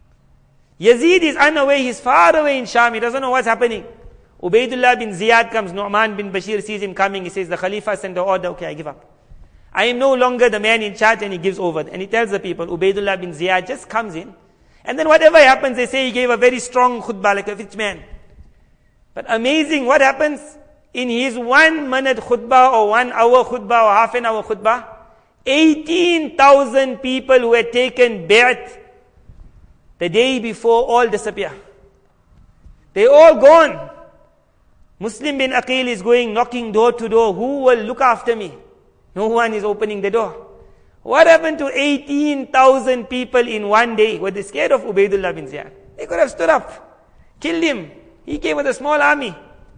Yazid is unaware, he's far away in Sham, he doesn't know what's happening. Ubaidullah bin Ziyad comes, Nu'man bin Bashir sees him coming, he says, the Khalifa sent the order, okay, I give up. I am no longer the man in charge, and he gives over. And he tells the people, Ubaidullah bin Ziyad just comes in. And then whatever happens, they say he gave a very strong khutbah, like a rich man. But amazing, what happens? In his 1 minute khutbah, or 1 hour khutbah, or half an hour khutbah, 18,000 people who had taken bayat the day before all disappear. They all gone. Muslim bin Aqil is going, knocking door to door. Who will look after me? No one is opening the door. What happened to 18,000 people in 1 day? Were they scared of Ubaidullah bin Ziyad? They could have stood up, killed him. He came with a small army.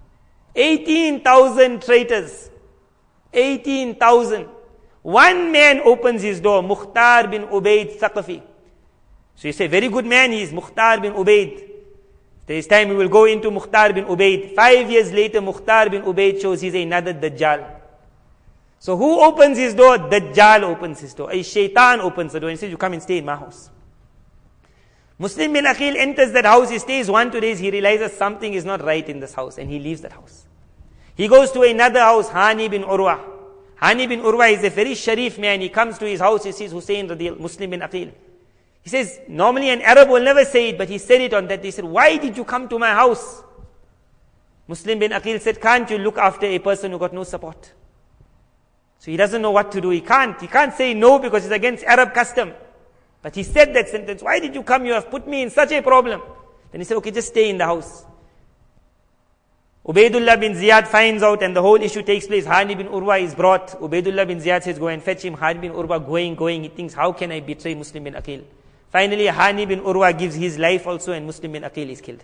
18,000 traitors. 18,000. One man opens his door, Mukhtar bin Ubaid Thaqafi. So you say, very good man, he is Mukhtar bin Ubaid. There is time we will go into Mukhtar bin Ubaid. 5 years later, Mukhtar bin Ubaid shows he's another Dajjal. So who opens his door? Dajjal opens his door. A shaitan opens the door and says, you come and stay in my house. Muslim bin Aqil enters that house, he stays 1-2 days, he realizes something is not right in this house and he leaves that house. He goes to another house, Hani bin Urwa. Hani bin Urwa is a very sharif man. He comes to his house, he sees Hussein Muslim bin Aqil. He says, normally an Arab will never say it, but he said it on that day. He said, why did you come to my house? Muslim bin Aqil said, can't you look after a person who got no support? So he doesn't know what to do. He can't say no because it's against Arab custom. But he said that sentence, why did you come? You have put me in such a problem. Then he said, okay, just stay in the house. Ubaidullah bin Ziyad finds out and the whole issue takes place. Hani bin Urwa is brought. Ubaidullah bin Ziyad says, go and fetch him. Hani bin Urwa going. He thinks, how can I betray Muslim bin Aqil? Finally, Hani bin Urwa gives his life also and Muslim bin Aqil is killed.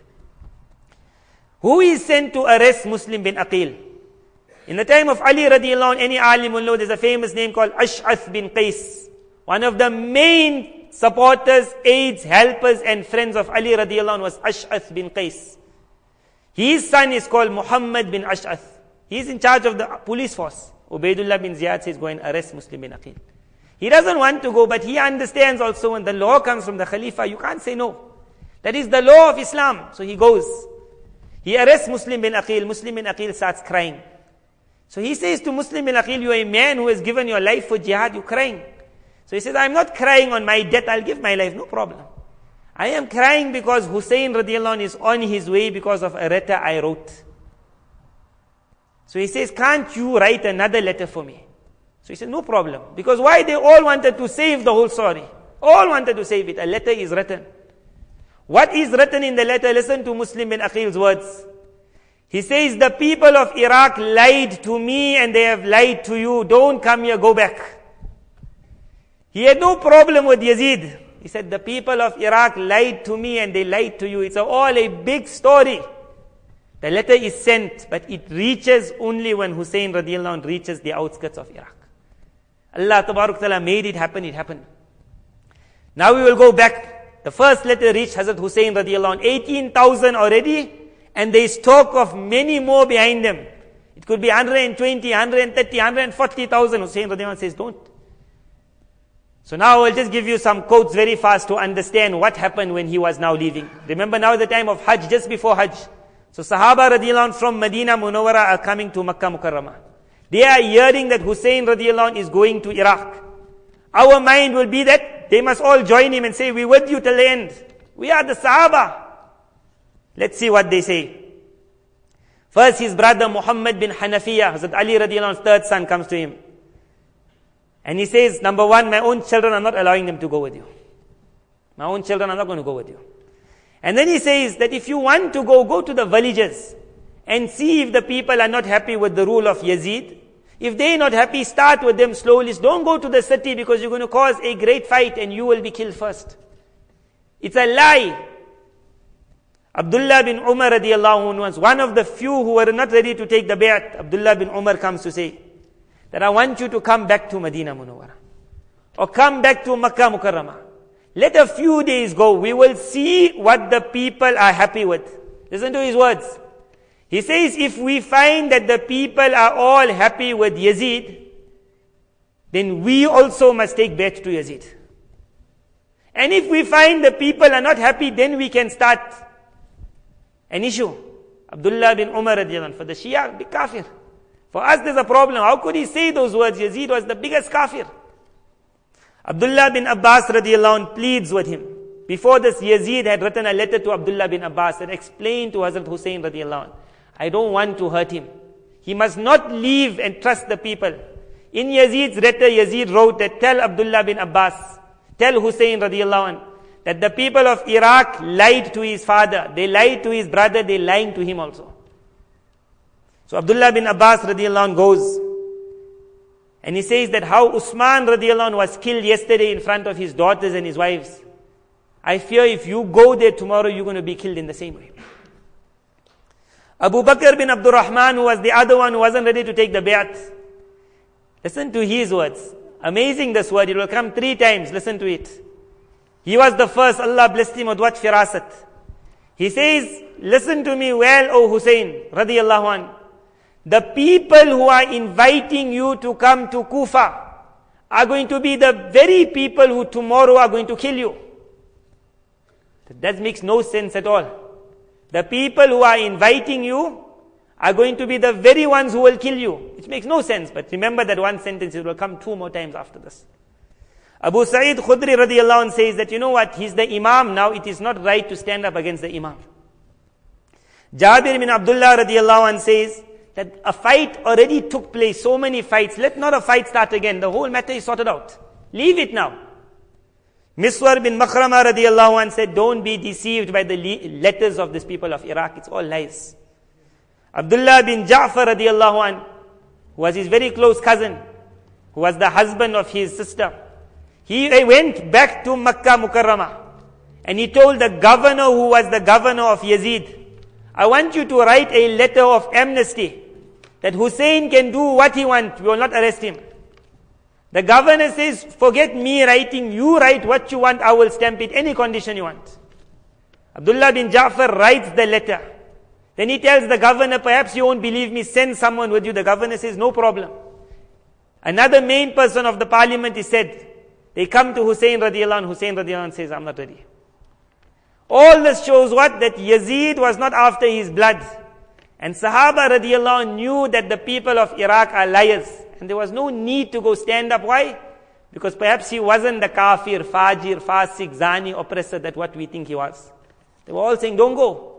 Who is sent to arrest Muslim bin Aqil? In the time of Ali radiallahu anh, any alim will know there's a famous name called Ash'ath bin Qais. One of the main supporters, aides, helpers and friends of Ali radiallahu anh was Ash'ath bin Qais. His son is called Muhammad bin Ash'ath. He is in charge of the police force. Ubaidullah bin Ziyad says, go and arrest Muslim bin Aqil. He doesn't want to go, but he understands also when the law comes from the Khalifa, you can't say no. That is the law of Islam. So he goes. He arrests Muslim bin Aqil. Muslim bin Aqil starts crying. So he says to Muslim bin Aqil, you are a man who has given your life for jihad, you're crying. So he says, I'm not crying on my death, I'll give my life, no problem. I am crying because Hussein radiallahu anh is on his way because of a letter I wrote. So he says, can't you write another letter for me? So he said, no problem. Because why? They all wanted to save the whole story. All wanted to save it. A letter is written. What is written in the letter? Listen to Muslim bin Aqil's words. He says, the people of Iraq lied to me and they have lied to you. Don't come here, go back. He had no problem with Yazid. He said, the people of Iraq lied to me and they lied to you. It's all a big story. The letter is sent, but it reaches only when Hussein radiallahu anh reaches the outskirts of Iraq. Allah Tabarak Ta'ala made it happen, it happened. Now we will go back. The first letter reached Hazrat Hussein radiallahu anh, 18,000 already, and there is talk of many more behind them. It could be 120, 130, 140,000. Hussein radiallahu anh says, don't. So now I'll just give you some quotes very fast to understand what happened when he was now leaving. Remember now the time of Hajj, just before Hajj. So Sahaba radiallahu anh from Medina Munawwara are coming to Makkah Mukarramah. They are hearing that Hussein radiallahu anh is going to Iraq. Our mind will be that they must all join him and say, we're with you till the end. We are the Sahaba. Let's see what they say. First, his brother Muhammad bin Hanafiya, Hazrat Ali radiallahu anh's third son, comes to him. And he says, number one, my own children, I'm not allowing them to go with you. My own children, I'm not going to go with you. And then he says that if you want to go to the villages and see if the people are not happy with the rule of Yazid. If they're not happy, start with them slowly. Don't go to the city because you're going to cause a great fight and you will be killed first. It's a lie. Abdullah bin Umar radiallahu anhu was one of the few who were not ready to take the bay'at. Abdullah bin Umar comes to say that I want you to come back to Medina Munawwara or come back to Makkah Mukarramah. Let a few days go. We will see what the people are happy with. Listen to his words. He says, if we find that the people are all happy with Yazid, then we also must take bay'at to Yazid. And if we find the people are not happy, then we can start an issue. Abdullah bin Umar radiallahu anhu, for the Shia, big kafir. For us there's a problem. How could he say those words? Yazid was the biggest kafir. Abdullah bin Abbas radiallahu anhu pleads with him. Before this, Yazid had written a letter to Abdullah bin Abbas and explained to Hazrat Hussein radiallahu anhu, I don't want to hurt him. He must not leave and trust the people. In Yazid's letter, Yazid wrote that tell Abdullah bin Abbas, tell Hussein radiallahu anhu, that the people of Iraq lied to his father. They lied to his brother. They lying to him also. So Abdullah bin Abbas radiallahu anhu goes and he says that how Usman radiallahu anhu was killed yesterday in front of his daughters and his wives. I fear if you go there tomorrow, you're going to be killed in the same way. Abu Bakr bin Abdul Rahman, who was the other one who wasn't ready to take the bay'at. Listen to his words. Amazing this word. It will come 3 times. Listen to it. He was the first. Allah blessed him with what? Firasat. He says, listen to me well, O Hussein, radiyallahu anh. The people who are inviting you to come to Kufa are going to be the very people who tomorrow are going to kill you. That makes no sense at all. The people who are inviting you are going to be the very ones who will kill you. Which makes no sense, but remember that one sentence, it will come 2 more times after this. Abu Sa'id Khudri radiallahu anh says that, you know what, he's the imam now, it is not right to stand up against the imam. Jabir bin Abdullah radiallahu anh says that a fight already took place, so many fights, let not a fight start again, the whole matter is sorted out. Leave it now. Miswar bin Makhrama radiallahu anh said, don't be deceived by the letters of these people of Iraq, it's all lies. Abdullah bin Ja'far radiallahu anh, who was his very close cousin, who was the husband of his sister, he went back to Makkah Mukarramah and he told the governor who was the governor of Yazid, I want you to write a letter of amnesty that Hussein can do what he wants, we will not arrest him. The governor says, forget me writing, you write what you want, I will stamp it, any condition you want. Abdullah bin Ja'far writes the letter. Then he tells the governor, perhaps you won't believe me, send someone with you. The governor says, no problem. Another main person of the parliament is said, they come to Hussein radiallahu anh, Hussein radiallahu anh says, I'm not ready. All this shows what? That Yazid was not after his blood. And Sahaba radiallahu anh knew that the people of Iraq are liars. And there was no need to go stand up. Why? Because perhaps he wasn't the kafir, fajir, fasik, zani, oppressor that what we think he was. They were all saying, don't go.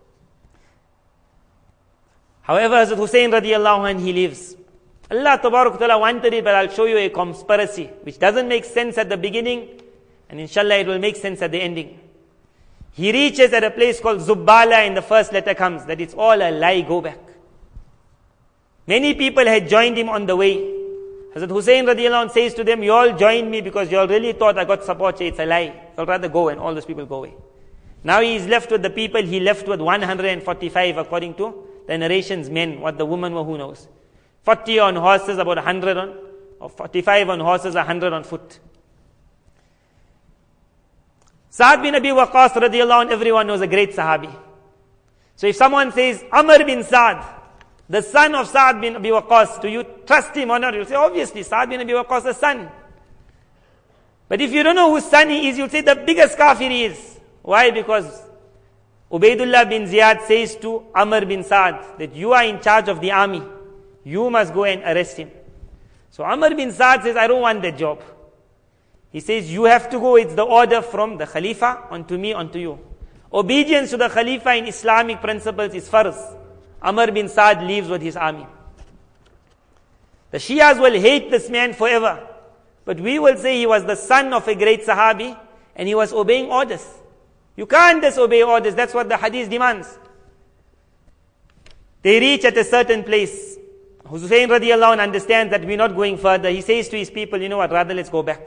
However, Hazrat Hussein radiallahu anh, he lives. Allah Tabarak Ta'ala wanted it, but I'll show you a conspiracy, which doesn't make sense at the beginning, and inshallah it will make sense at the ending. He reaches at a place called Zubbala, and the first letter comes, that it's all a lie, go back. Many people had joined him on the way. Hazrat Hussein radiallahu anh says to them, you all joined me because you all really thought I got support, it's a lie. I'll rather go, and all those people go away. Now he is left with the people, he left with 145 according to the narrations, men, what the women were, who knows. 40 on horses, about 100 on, or 45 on horses, 100 on foot. Sa'ad bin Abi Waqqas radiallahu anh, everyone knows, a great Sahabi. So if someone says, Amr bin Sa'ad, the son of Sa'ad bin Abi Waqqas, do you trust him or not? You'll say, obviously, Sa'ad bin Abi Waqqas, the son. But if you don't know whose son he is, you'll say the biggest kafir he is. Why? Because Ubaidullah bin Ziyad says to Amr bin Sa'ad that you are in charge of the army. You must go and arrest him. So Amr bin Sa'ad says, I don't want that job. He says, you have to go. It's the order from the Khalifa onto me, onto you. Obedience to the Khalifa in Islamic principles is farz. Amr bin Sa'ad leaves with his army. The Shias will hate this man forever. But we will say he was the son of a great Sahabi and he was obeying orders. You can't disobey orders. That's what the hadith demands. They reach at a certain place. Hussein radiallahu anh understands that we're not going further. He says to his people, you know what, rather let's go back.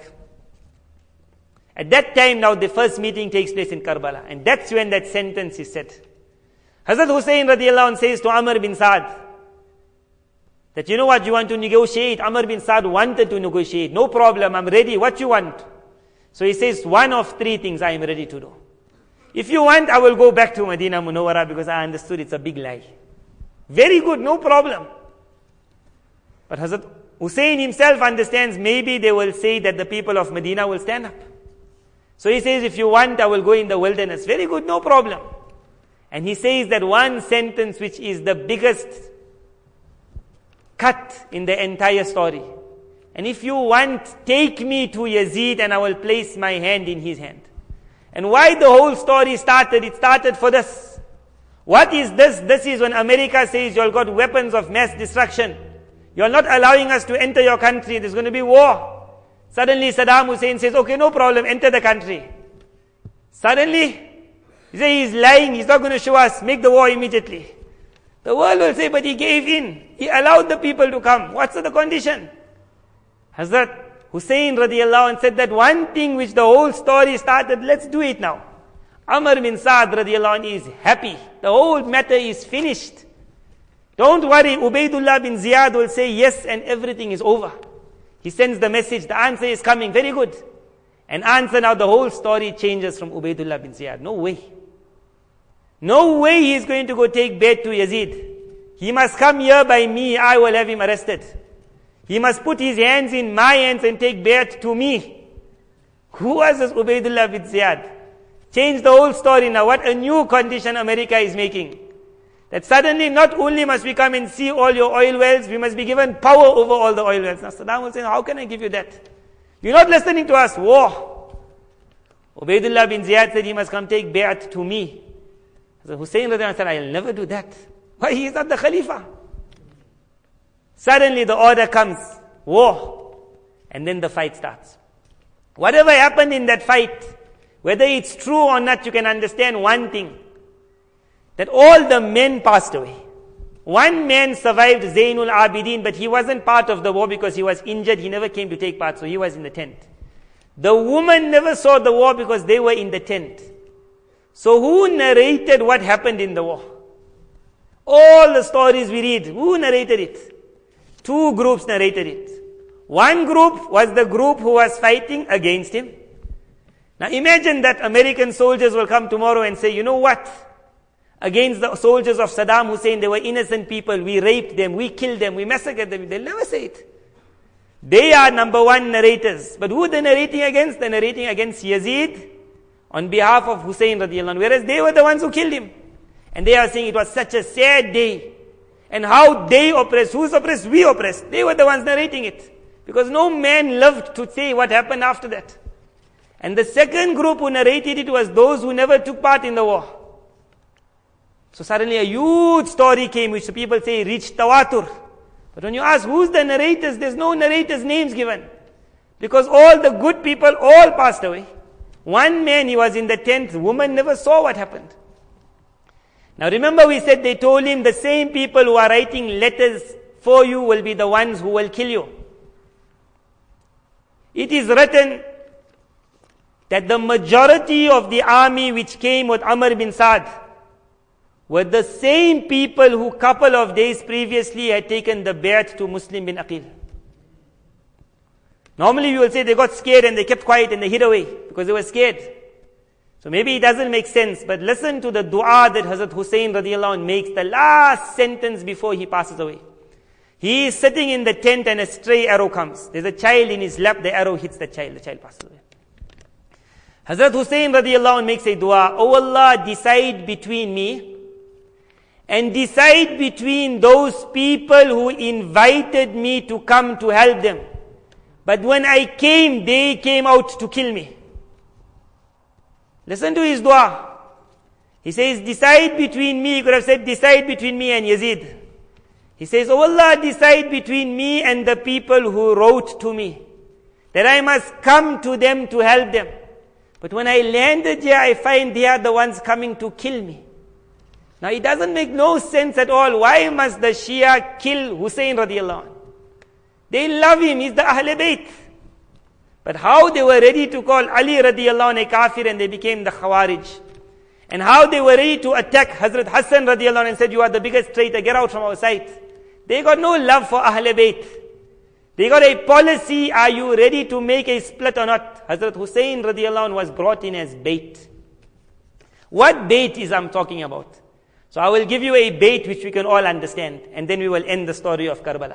At that time now the first meeting takes place in Karbala. And that's when that sentence is said. Hazrat Hussein radiallahu anh says to Amr bin Sa'ad that you know what, you want to negotiate. Amr bin Sa'ad wanted to negotiate. No problem, I'm ready. What you want? So he says, one of 3 things I am ready to do. If you want, I will go back to Medina Munawwara because I understood it's a big lie. Very good, no problem. But Hazrat Hussein himself understands maybe they will say that the people of Medina will stand up. So he says, if you want, I will go in the wilderness. Very good, no problem. And he says that one sentence which is the biggest cut in the entire story. And if you want, take me to Yazid and I will place my hand in his hand. And why the whole story started? It started for this. What is this? This is when America says you all got weapons of mass destruction. You are not allowing us to enter your country. There's going to be war. Suddenly Saddam Hussein says, okay, no problem, enter the country. Suddenly, he says he's lying, he's not going to show us, make the war immediately. The world will say, but he gave in. He allowed the people to come. What's the condition? Hazrat Hussein radiallahu anh said that one thing which the whole story started, let's do it now. Amr bin Sa'ad radiallahu anh is happy. The whole matter is finished. Don't worry, Ubaidullah bin Ziyad will say yes and everything is over. He sends the message, the answer is coming, very good. And answer now, the whole story changes from Ubaidullah bin Ziyad. No way. No way he is going to go take bait to Yazid. He must come here by me, I will have him arrested. He must put his hands in my hands and take bait to me. Who was this Ubaidullah bin Ziyad? Change the whole story now. What a new condition America is making. That suddenly not only must we come and see all your oil wells, we must be given power over all the oil wells. Now Saddam will say, how can I give you that? You're not listening to us. War. Ubaidullah bin Ziyad said, he must come take bay'at to me. So Hussein said, I'll never do that. Why? He is not the Khalifa. Suddenly the order comes. War. And then the fight starts. Whatever happened in that fight, whether it's true or not, you can understand one thing. That all the men passed away. One man survived, Zainul Abidin, but he wasn't part of the war because he was injured. He never came to take part, so he was in the tent. The woman never saw the war because they were in the tent. So who narrated what happened in the war? All the stories we read, who narrated it? Two groups narrated it. One group was the group who was fighting against him. Now imagine that American soldiers will come tomorrow and say, you know what? Against the soldiers of Saddam Hussein, they were innocent people. We raped them, we killed them, we massacred them. They'll never say it. They are number one narrators. But who they're narrating against? They're narrating against Yazid on behalf of Hussein radiallahu anhu. Whereas they were the ones who killed him. And they are saying it was such a sad day. And how they oppressed. Who's oppressed? We oppressed. They were the ones narrating it. Because no man lived to say what happened after that. And the second group who narrated it was those who never took part in the war. So suddenly a huge story came which the people say reached tawatur. But when you ask who's the narrators, there's no narrators' names given. Because all the good people all passed away. One man, he was in the tent, the woman never saw what happened. Now remember we said they told him the same people who are writing letters for you will be the ones who will kill you. It is written that the majority of the army which came with Amr bin Saad were the same people who couple of days previously had taken the bay'at to Muslim bin Aqil. Normally you will say they got scared and they kept quiet and they hid away because they were scared. So maybe it doesn't make sense, but listen to the dua that Hazrat Hussein radiallahu anh makes, the last sentence before he passes away. He is sitting in the tent and a stray arrow comes. There's a child in his lap, the arrow hits the child passes away. Hazrat Hussein radiallahu anh makes a dua, O Allah, decide between me and decide between those people who invited me to come to help them. But when I came, they came out to kill me. Listen to his dua. He says, decide between me. He could have said, decide between me and Yazid. He says, oh Allah, decide between me and the people who wrote to me, that I must come to them to help them. But when I landed here, I find they are the ones coming to kill me. Now it doesn't make no sense at all. Why must the Shia kill Hussein radiallahu anh? They love him, he's the Ahl Bayt. But how they were ready to call Ali radiallahu anh a kafir and they became the Khawarij. And how they were ready to attack Hazrat Hassan radiallahu anh and said, you are the biggest traitor, get out from our sight. They got no love for Ahl Bayt. They got a policy, are you ready to make a split or not? Hazrat Hussein radiallahu anh was brought in as bait. What bait is I'm talking about? So I will give you a bait which we can all understand, and then we will end the story of Karbala.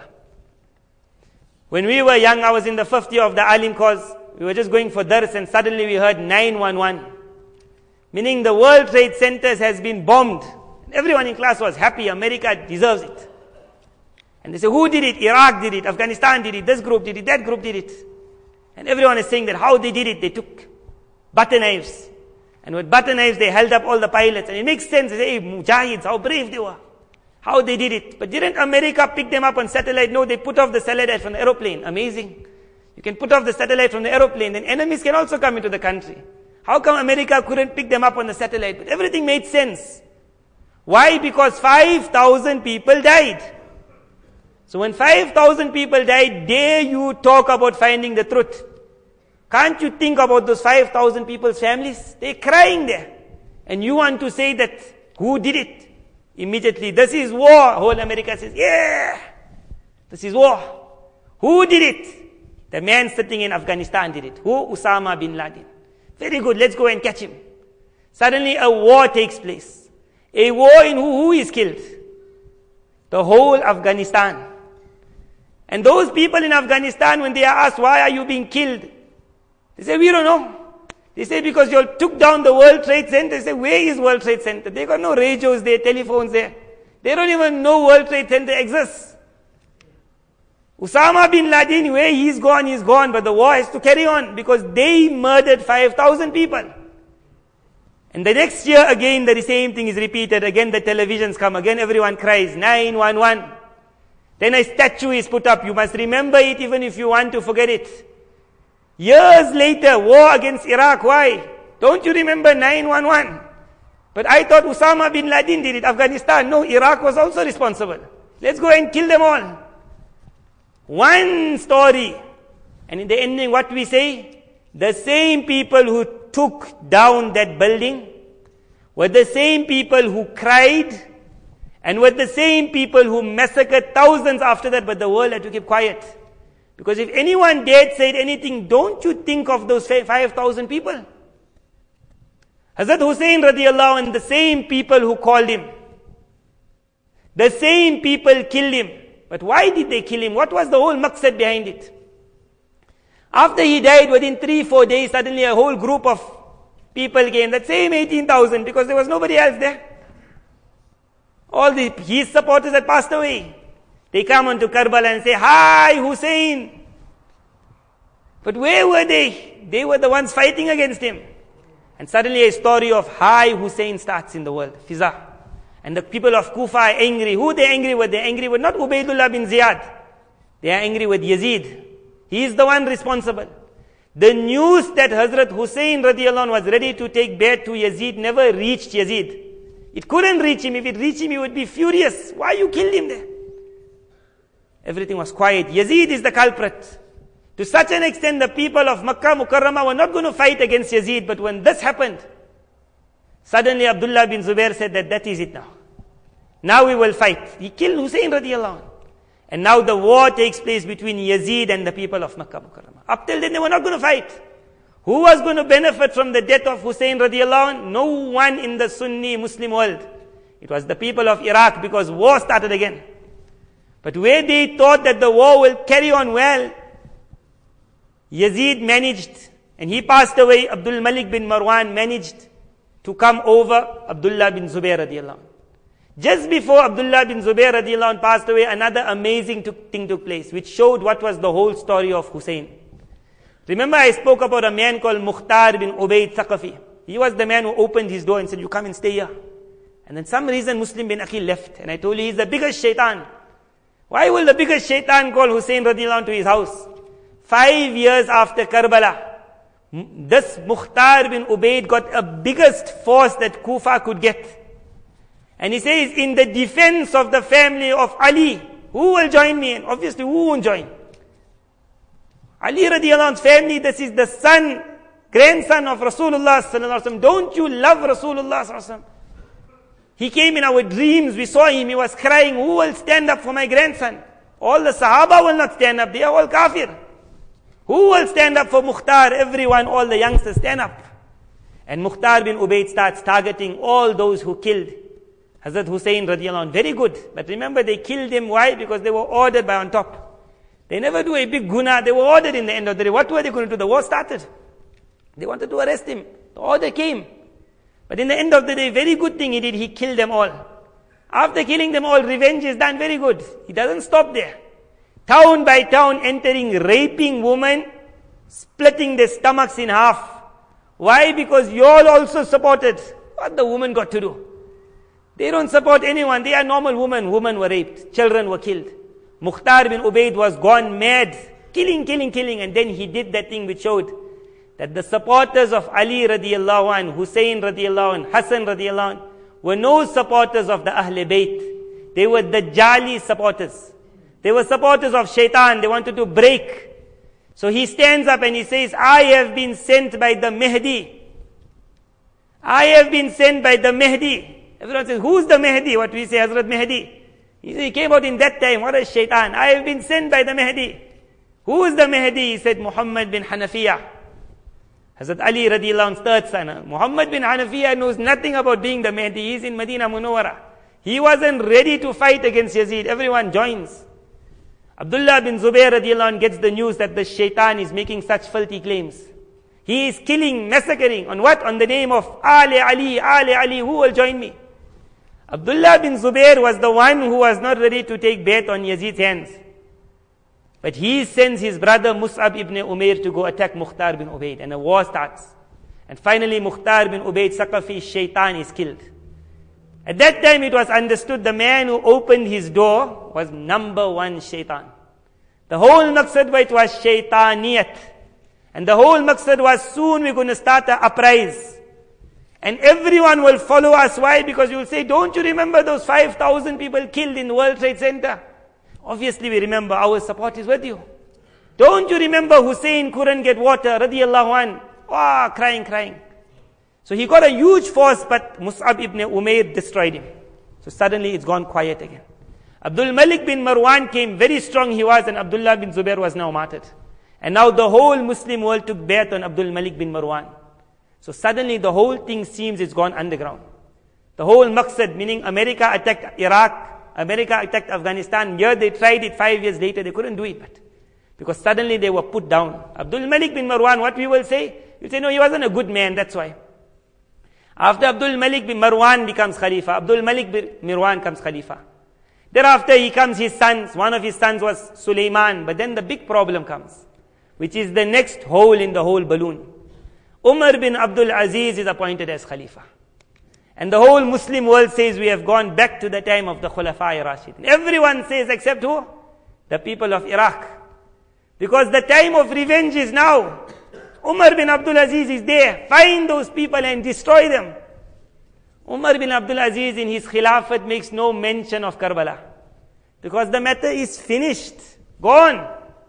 When we were young, I was in the 5th year of the Alim course. We were just going for dars and suddenly we heard 911. Meaning the World Trade Center has been bombed. Everyone in class was happy, America deserves it. And they say, who did it? Iraq did it, Afghanistan did it, this group did it, that group did it. And everyone is saying that how they did it, they took butter knives. And with butter knives, they held up all the pilots. And it makes sense. They say, hey, Mujahids, how brave they were. How they did it. But didn't America pick them up on satellite? No, they put off the satellite from the aeroplane. Amazing. You can put off the satellite from the aeroplane, then enemies can also come into the country. How come America couldn't pick them up on the satellite? But everything made sense. Why? Because 5,000 people died. So when 5,000 people died, dare you talk about finding the truth? Can't you think about those 5,000 people's families? They're crying there. And you want to say that, who did it? Immediately, this is war. Whole America says, yeah, this is war. Who did it? The man sitting in Afghanistan did it. Who? Osama bin Laden. Very good, let's go and catch him. Suddenly a war takes place. A war in who is killed? The whole Afghanistan. And those people in Afghanistan, when they are asked, why are you being killed? They say, we don't know. They say, because you all took down the World Trade Center. They say, where is World Trade Center? They got no radios there, telephones there. They don't even know World Trade Center exists. Osama bin Laden, where he's gone, but the war has to carry on because they murdered 5,000 people. And the next year again, the same thing is repeated. Again, the televisions come. Again, everyone cries, 911. Then a statue is put up. You must remember it even if you want to forget it. Years later, war against Iraq. Why? Don't you remember 911? But I thought Osama bin Laden did it. Afghanistan. No, Iraq was also responsible. Let's go and kill them all. One story. And in the ending, what we say? The same people who took down that building were the same people who cried and were the same people who massacred thousands after that, but the world had to keep quiet. Because if anyone dared say anything, don't you think of those 5,000 people? Hazrat Hussain radiallahu anh, the same people who called him, the same people killed him. But why did they kill him? What was the whole maqsad behind it? After he died, within 3-4 days, suddenly a whole group of people came, that same 18,000, because there was nobody else there. All his supporters had passed away. They come onto Karbala and say, "Hi, Hussein." But where were they? They were the ones fighting against him. And suddenly a story of "Hi, Hussein" starts in the world. Fiza. And the people of Kufa are angry. Who they angry with? They're angry with not Ubaidullah bin Ziyad. They are angry with Yazid. He is the one responsible. The news that Hazrat Hussain radiallahu anh was ready to take bayat to Yazid never reached Yazid. It couldn't reach him. If it reached him, he would be furious. Why you killed him there? Everything was quiet. Yazid is the culprit. To such an extent, the people of Makkah Mukarramah were not going to fight against Yazid. But when this happened, suddenly Abdullah bin Zubair said that is it now. Now we will fight. He killed Hussain radiallahu anh. And now the war takes place between Yazid and the people of Makkah Mukarramah. Up till then, they were not going to fight. Who was going to benefit from the death of Hussain radiallahu anh? No one in the Sunni Muslim world. It was the people of Iraq, because war started again. But where they thought that the war will carry on well, Yazid managed, and he passed away. Abdul Malik bin Marwan managed to come over Abdullah bin Zubair radiallahu anh. Just before Abdullah bin Zubair radiallahu anh passed away, another amazing thing took place, which showed what was the whole story of Hussein. Remember I spoke about a man called Mukhtar bin Ubaid Thaqafi. He was the man who opened his door and said, "You come and stay here." And then some reason Muslim bin Aqil left. And I told you, he's the biggest shaitan. Why will the biggest shaitan call Hussein radiallahu anh to his house? 5 years after Karbala, this Mukhtar bin Ubaid got a biggest force that Kufa could get. And he says, in the defense of the family of Ali, who will join me? And obviously, who won't join? Ali radiallahu anhu's family, this is the son, grandson of Rasulullah sallallahu alaihi wasallam. Don't you love Rasulullah sallallahu alaihi wasallam? He came in our dreams, we saw him, he was crying, "Who will stand up for my grandson?" All the Sahaba will not stand up, they are all kafir. Who will stand up for Mukhtar? Everyone, all the youngsters stand up. And Mukhtar bin Ubaid starts targeting all those who killed Hazrat Hussain radiallahu anh. Very good. But remember, they killed him. Why? Because they were ordered by on top. They never do a big guna. They were ordered in the end of the day. What were they going to do? The war started. They wanted to arrest him. The order came. But in the end of the day, very good thing he did. He killed them all. After killing them all, revenge is done. Very good. He doesn't stop there. Town by town, entering, raping women, splitting their stomachs in half. Why? Because you all also supported. What the woman got to do? They don't support anyone. They are normal women. Women were raped. Children were killed. Mukhtar bin Ubaid was gone mad. Killing. And then he did that thing which showed that the supporters of Ali radiallahu anh, Hussein radiallahu anh, Hassan radiallahu anh, were no supporters of the Ahle Bayt. They were the Jali supporters. They were supporters of Shaitan. They wanted to break. So he stands up and he says, "I have been sent by the Mahdi. I have been sent by the Mahdi." Everyone says, "Who's the Mahdi?" What we say, Hazrat Mahdi. He came out in that time. What is Shaitan? "I have been sent by the Mahdi." Who is the Mahdi? He said, Muhammad bin Hanafiya. Hazrat Ali radiallahu anhu's third son. Muhammad bin Hanafiya knows nothing about being the Mahdi. He is in Medina Munawwara. He wasn't ready to fight against Yazid. Everyone joins. Abdullah bin Zubair radiallahu anh gets the news that the Shaitan is making such filthy claims. He is killing, massacring. On what? On the name of Ali Ali. Who will join me? Abdullah bin Zubair was the one who was not ready to take bay'at on Yazid's hands. But he sends his brother Mus'ab ibn Umair to go attack Mukhtar bin Ubaid, and a war starts. And finally Mukhtar bin Ubaid Saqafi shaitan is killed. At that time it was understood the man who opened his door was number one shaitan. The whole maqsad was it was shaitaniyat. And the whole maqsad was soon we're going to start an uprise. And everyone will follow us. Why? Because you will say, don't you remember those 5,000 people killed in the World Trade Center? Obviously we remember, our support is with you. Don't you remember Hussein couldn't get water, radiyallahu an? Oh, crying. So he got a huge force, but Mus'ab ibn Umair destroyed him. So suddenly it's gone quiet again. Abdul Malik bin Marwan came, very strong he was, and Abdullah bin Zubair was now martyred. And now the whole Muslim world took bay'at on Abdul Malik bin Marwan. So suddenly the whole thing seems it's gone underground. The whole maqsad, meaning America attacked Iraq, America attacked Afghanistan. Here they tried it, 5 years later they couldn't do it. But because suddenly they were put down. Abdul Malik bin Marwan, what we will say? You say, no, he wasn't a good man, that's why. After Abdul Malik bin Marwan becomes Khalifa, Abdul Malik bin Marwan becomes Khalifa. Thereafter he comes his sons. One of his sons was Sulaiman. But then the big problem comes, which is the next hole in the whole balloon. Umar bin Abdul Aziz is appointed as Khalifa. And the whole Muslim world says we have gone back to the time of the Khulafa'i Rashidin. Everyone says except who? The people of Iraq. Because the time of revenge is now. Umar bin Abdul Aziz is there. Find those people and destroy them. Umar bin Abdul Aziz in his Khilafat makes no mention of Karbala. Because the matter is finished. Gone.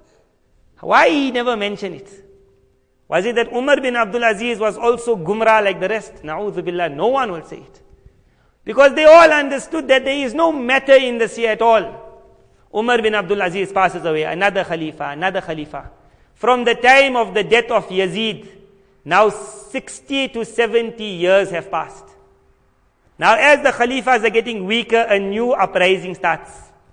Why he never mentioned it? Was it that Umar bin Abdul Aziz was also gumrah like the rest? Na'udhu billah, no one will say it. Because they all understood that there is no matter in the sea at all. Umar bin Abdul Aziz passes away, another Khalifa. From the time of the death of Yazid, now 60 to 70 years have passed. Now as the Khalifas are getting weaker, a new uprising starts.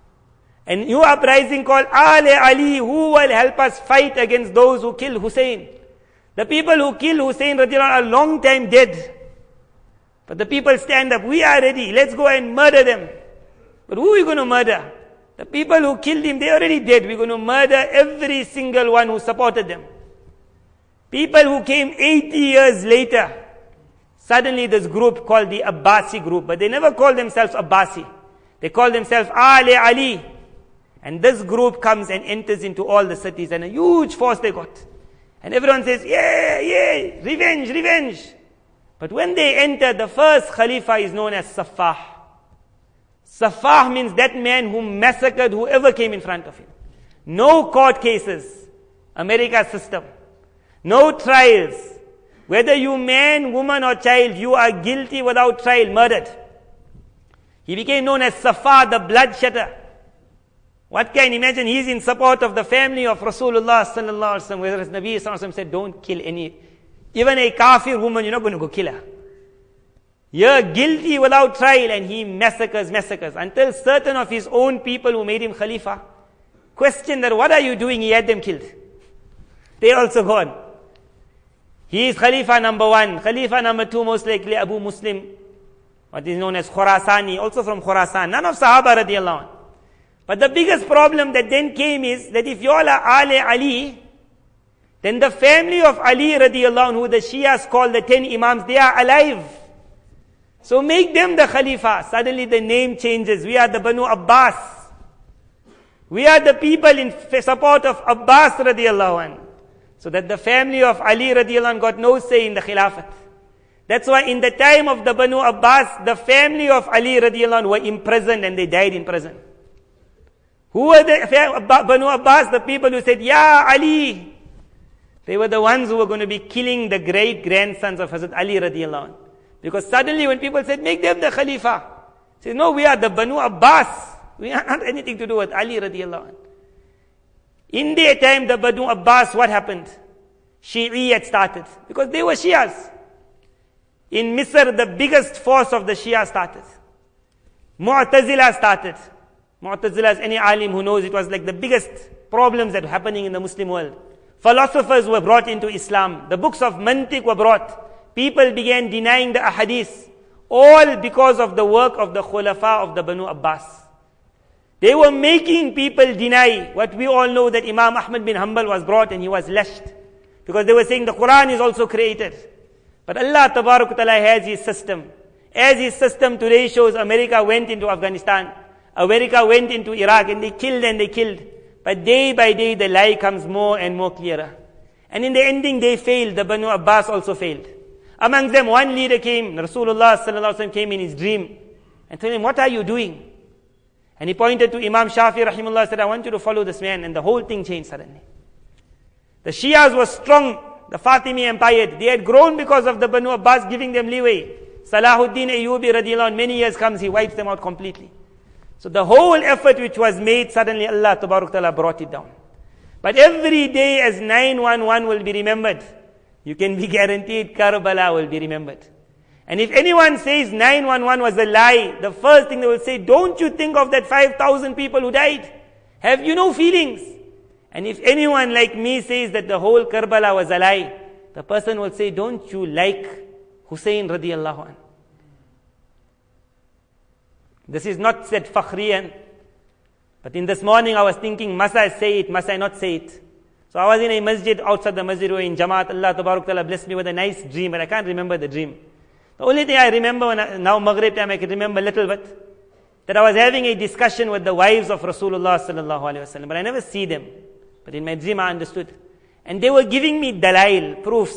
A new uprising called Ali, who will help us fight against those who kill Hussein. The people who kill Hussein are a long time dead. But the people stand up, we are ready, let's go and murder them. But who are we going to murder? The people who killed him, they're already dead. We're going to murder every single one who supported them. People who came 80 years later, suddenly this group called the Abbasi group, but they never called themselves Abbasi. They called themselves Ali. And this group comes and enters into all the cities, and a huge force they got. And everyone says, yeah, revenge. But when they enter, the first Khalifa is known as Saffah. Saffah means that man who massacred whoever came in front of him. No court cases. America's system. No trials. Whether you man, woman or child, you are guilty without trial, murdered. He became known as Saffah, the bloodsheder. What can you imagine? He's in support of the family of Rasulullah sallallahu alaihi wasallam, whereas Nabi sallallahu alaihi wasallam said, don't kill any, even a kafir woman, you're not going to go kill her. You're guilty without trial, and he massacres, until certain of his own people who made him Khalifa questioned that, what are you doing? He had them killed. They also gone. He is Khalifa number 1. Khalifa number 2, most likely Abu Muslim, what is known as Khurasani, also from Khurasan. None of Sahaba radiallahu anh. But the biggest problem that then came is that if you all are Ali, then the family of Ali radiallahu anh, who the Shias call the 10 Imams, they are alive. So make them the Khalifa. Suddenly the name changes. We are the Banu Abbas. We are the people in support of Abbas radiallahu anh. So that the family of Ali radiallahu anh got no say in the Khilafat. That's why in the time of the Banu Abbas, the family of Ali radiallahu anh were imprisoned and they died in prison. Who were the Banu Abbas? The people who said, Ya Ali. They were the ones who were going to be killing the great grandsons of Hazrat Ali radiallahu anh. Because suddenly when people said, make them the Khalifa, say, no, we are the Banu Abbas. We have not anything to do with Ali radiallahu anh. In their time, the Banu Abbas, what happened? Shi'iyyat started. Because they were Shias. In Misr, the biggest force of the Shia started. Mu'tazila started. Mu'tazila, as any alim who knows, it was like the biggest problems that were happening in the Muslim world. Philosophers were brought into Islam. The books of Mantiq were brought. People began denying the ahadith. All because of the work of the Khulafa of the Banu Abbas. They were making people deny what we all know, that Imam Ahmad bin Hanbal was brought and he was lashed. Because they were saying the Quran is also created. But Allah Tabarak Ta'ala has His system. As His system today shows, America went into Afghanistan. America went into Iraq and they killed. But day by day the lie comes more and more clearer. And in the ending they failed. The Banu Abbas also failed. Amongst them one leader came, Rasulullah sallallahu alaihi wasallam came in his dream and told him, what are you doing? And he pointed to Imam Shafi rahimahullah, said, I want you to follow this man. And the whole thing changed suddenly. The Shias were strong. The Fatimi Empire, they had grown because of the Banu Abbas giving them leeway. Salahuddin Ayyubi radiallahu anh, many years comes, he wipes them out completely. So the whole effort which was made, suddenly Allah Tabarak Ta'ala brought it down. But every day as 911 will be remembered, you can be guaranteed Karbala will be remembered. And if anyone says 911 was a lie, the first thing they will say, don't you think of that 5,000 people who died? Have you no feelings? And if anyone like me says that the whole Karbala was a lie, the person will say, don't you like Hussein radiallahu anh? This is not said fakhriyan. But in this morning I was thinking, must I say it, must I not say it? So I was in a masjid, outside the masjid, in Jamaat. Allah Tabarak Ta'ala blessed me with a nice dream, but I can't remember the dream. The only thing I remember, now Maghrib time I can remember a little bit, that I was having a discussion with the wives of Rasulullah sallallahu alaihi wasallam, but I never see them. But in my dream I understood. And they were giving me dalail, proofs,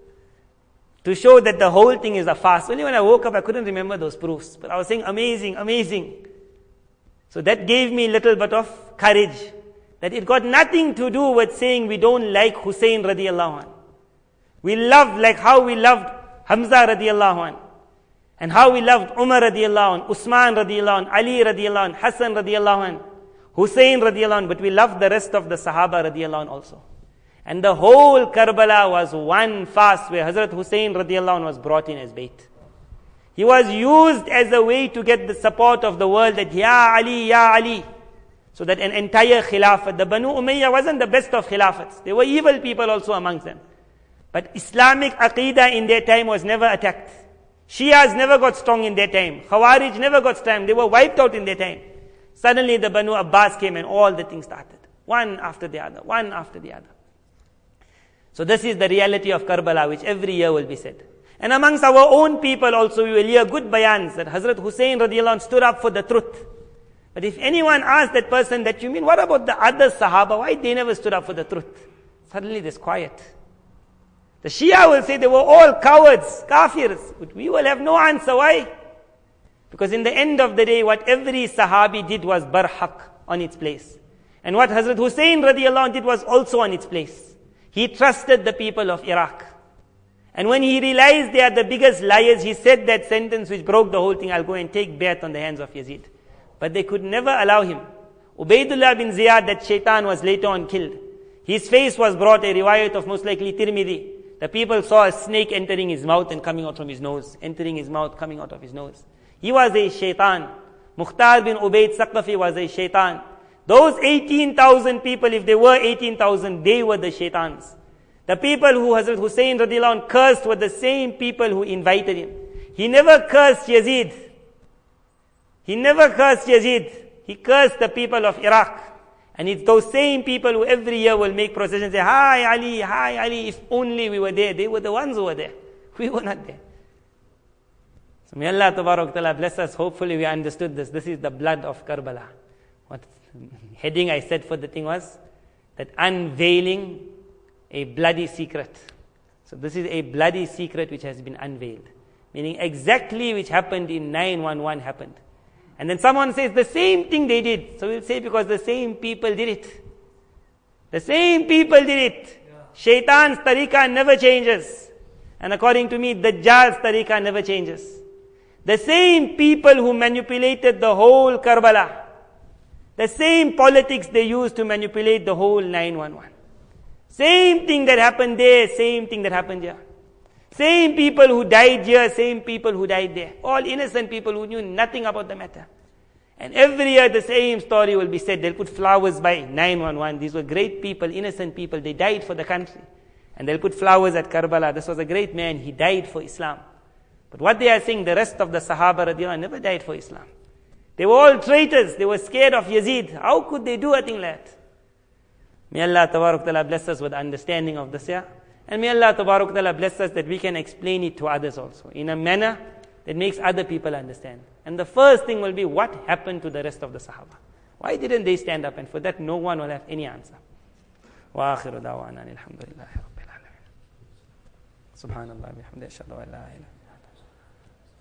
to show that the whole thing is a farce. Only when I woke up I couldn't remember those proofs. But I was saying, amazing, amazing. So that gave me a little bit of courage, that it got nothing to do with saying we don't like Hussein radiallahu anh. We loved like how we loved Hamza radiallahu anh, and how we loved Umar radiallahu anh, Usman radiallahu anh, Ali radiallahu anh, Hassan radiallahu anh, Hussein radiallahu anh, but we loved the rest of the Sahaba radiallahu anh also. And the whole Karbala was one fast where Hazrat Hussein radiallahu anh was brought in as bait. He was used as a way to get the support of the world, that Ya Ali, Ya Ali. So that an entire Khilafat, the Banu Umayyah wasn't the best of Khilafats. There were evil people also amongst them. But Islamic Aqidah in their time was never attacked. Shias never got strong in their time. Khawarij never got strong. They were wiped out in their time. Suddenly the Banu Abbas came and all the things started. One after the other, one after the other. So this is the reality of Karbala, which every year will be said. And amongst our own people also, we will hear good bayans that Hazrat Hussein radiallahu anh stood up for the truth. But if anyone asks that person, that you mean, what about the other Sahaba? Why they never stood up for the truth? Suddenly there's quiet. The Shia will say they were all cowards, kafirs. But we will have no answer. Why? Because in the end of the day, what every Sahabi did was barhaq, on its place. And what Hazrat Hussein radiallahu anh did was also on its place. He trusted the people of Iraq. And when he realized they are the biggest liars, he said that sentence which broke the whole thing, I'll go and take bayat on the hands of Yazid. But they could never allow him. Ubaidullah bin Ziyad, that shaitan, was later on killed. His face was brought, a riwayat of most likely Tirmidhi. The people saw a snake entering his mouth and coming out from his nose. Entering his mouth, coming out of his nose. He was a shaitan. Mukhtar bin Ubaid Saqafi was a shaitan. Those 18,000 people, if they were 18,000, they were the shaitans. The people who Hazrat Hussein radiallahu anh cursed were the same people who invited him. He never cursed Yazid. He never cursed Yazid. He cursed the people of Iraq. And it's those same people who every year will make processions and say, Hi Ali, if only we were there. They were the ones who were there. We were not there. So may Allah Tabarak Ta'ala bless us. Hopefully we understood this. This is the blood of Karbala. What heading I said for the thing was that unveiling a bloody secret. So this is a bloody secret which has been unveiled. Meaning exactly which happened in 911 happened. And then someone says the same thing they did. So we'll say because the same people did it. The same people did it. Shaitan's tariqah never changes. And according to me, Dajjal's tariqah never changes. The same people who manipulated the whole Karbala. The same politics they used to manipulate the whole 911. Same thing that happened there, same thing that happened here. Same people who died here, same people who died there. All innocent people who knew nothing about the matter. And every year the same story will be said. They'll put flowers by 911. These were great people, innocent people. They died for the country. And they'll put flowers at Karbala. This was a great man. He died for Islam. But what they are saying, the rest of the Sahaba radiallahu anhu never died for Islam. They were all traitors. They were scared of Yazid. How could they do a thing like that? May Allah Tabarak Ta'ala bless us with understanding of this year. And may Allah Tabarak Ta'ala bless us that we can explain it to others also in a manner that makes other people understand. And the first thing will be, what happened to the rest of the Sahaba? Why didn't they stand up? And for that, no one will have any answer. Wa akhiru da'wana alhamdulillahi rabbil alamin. Subhanallah bihamdihi ashhadu an la ilaha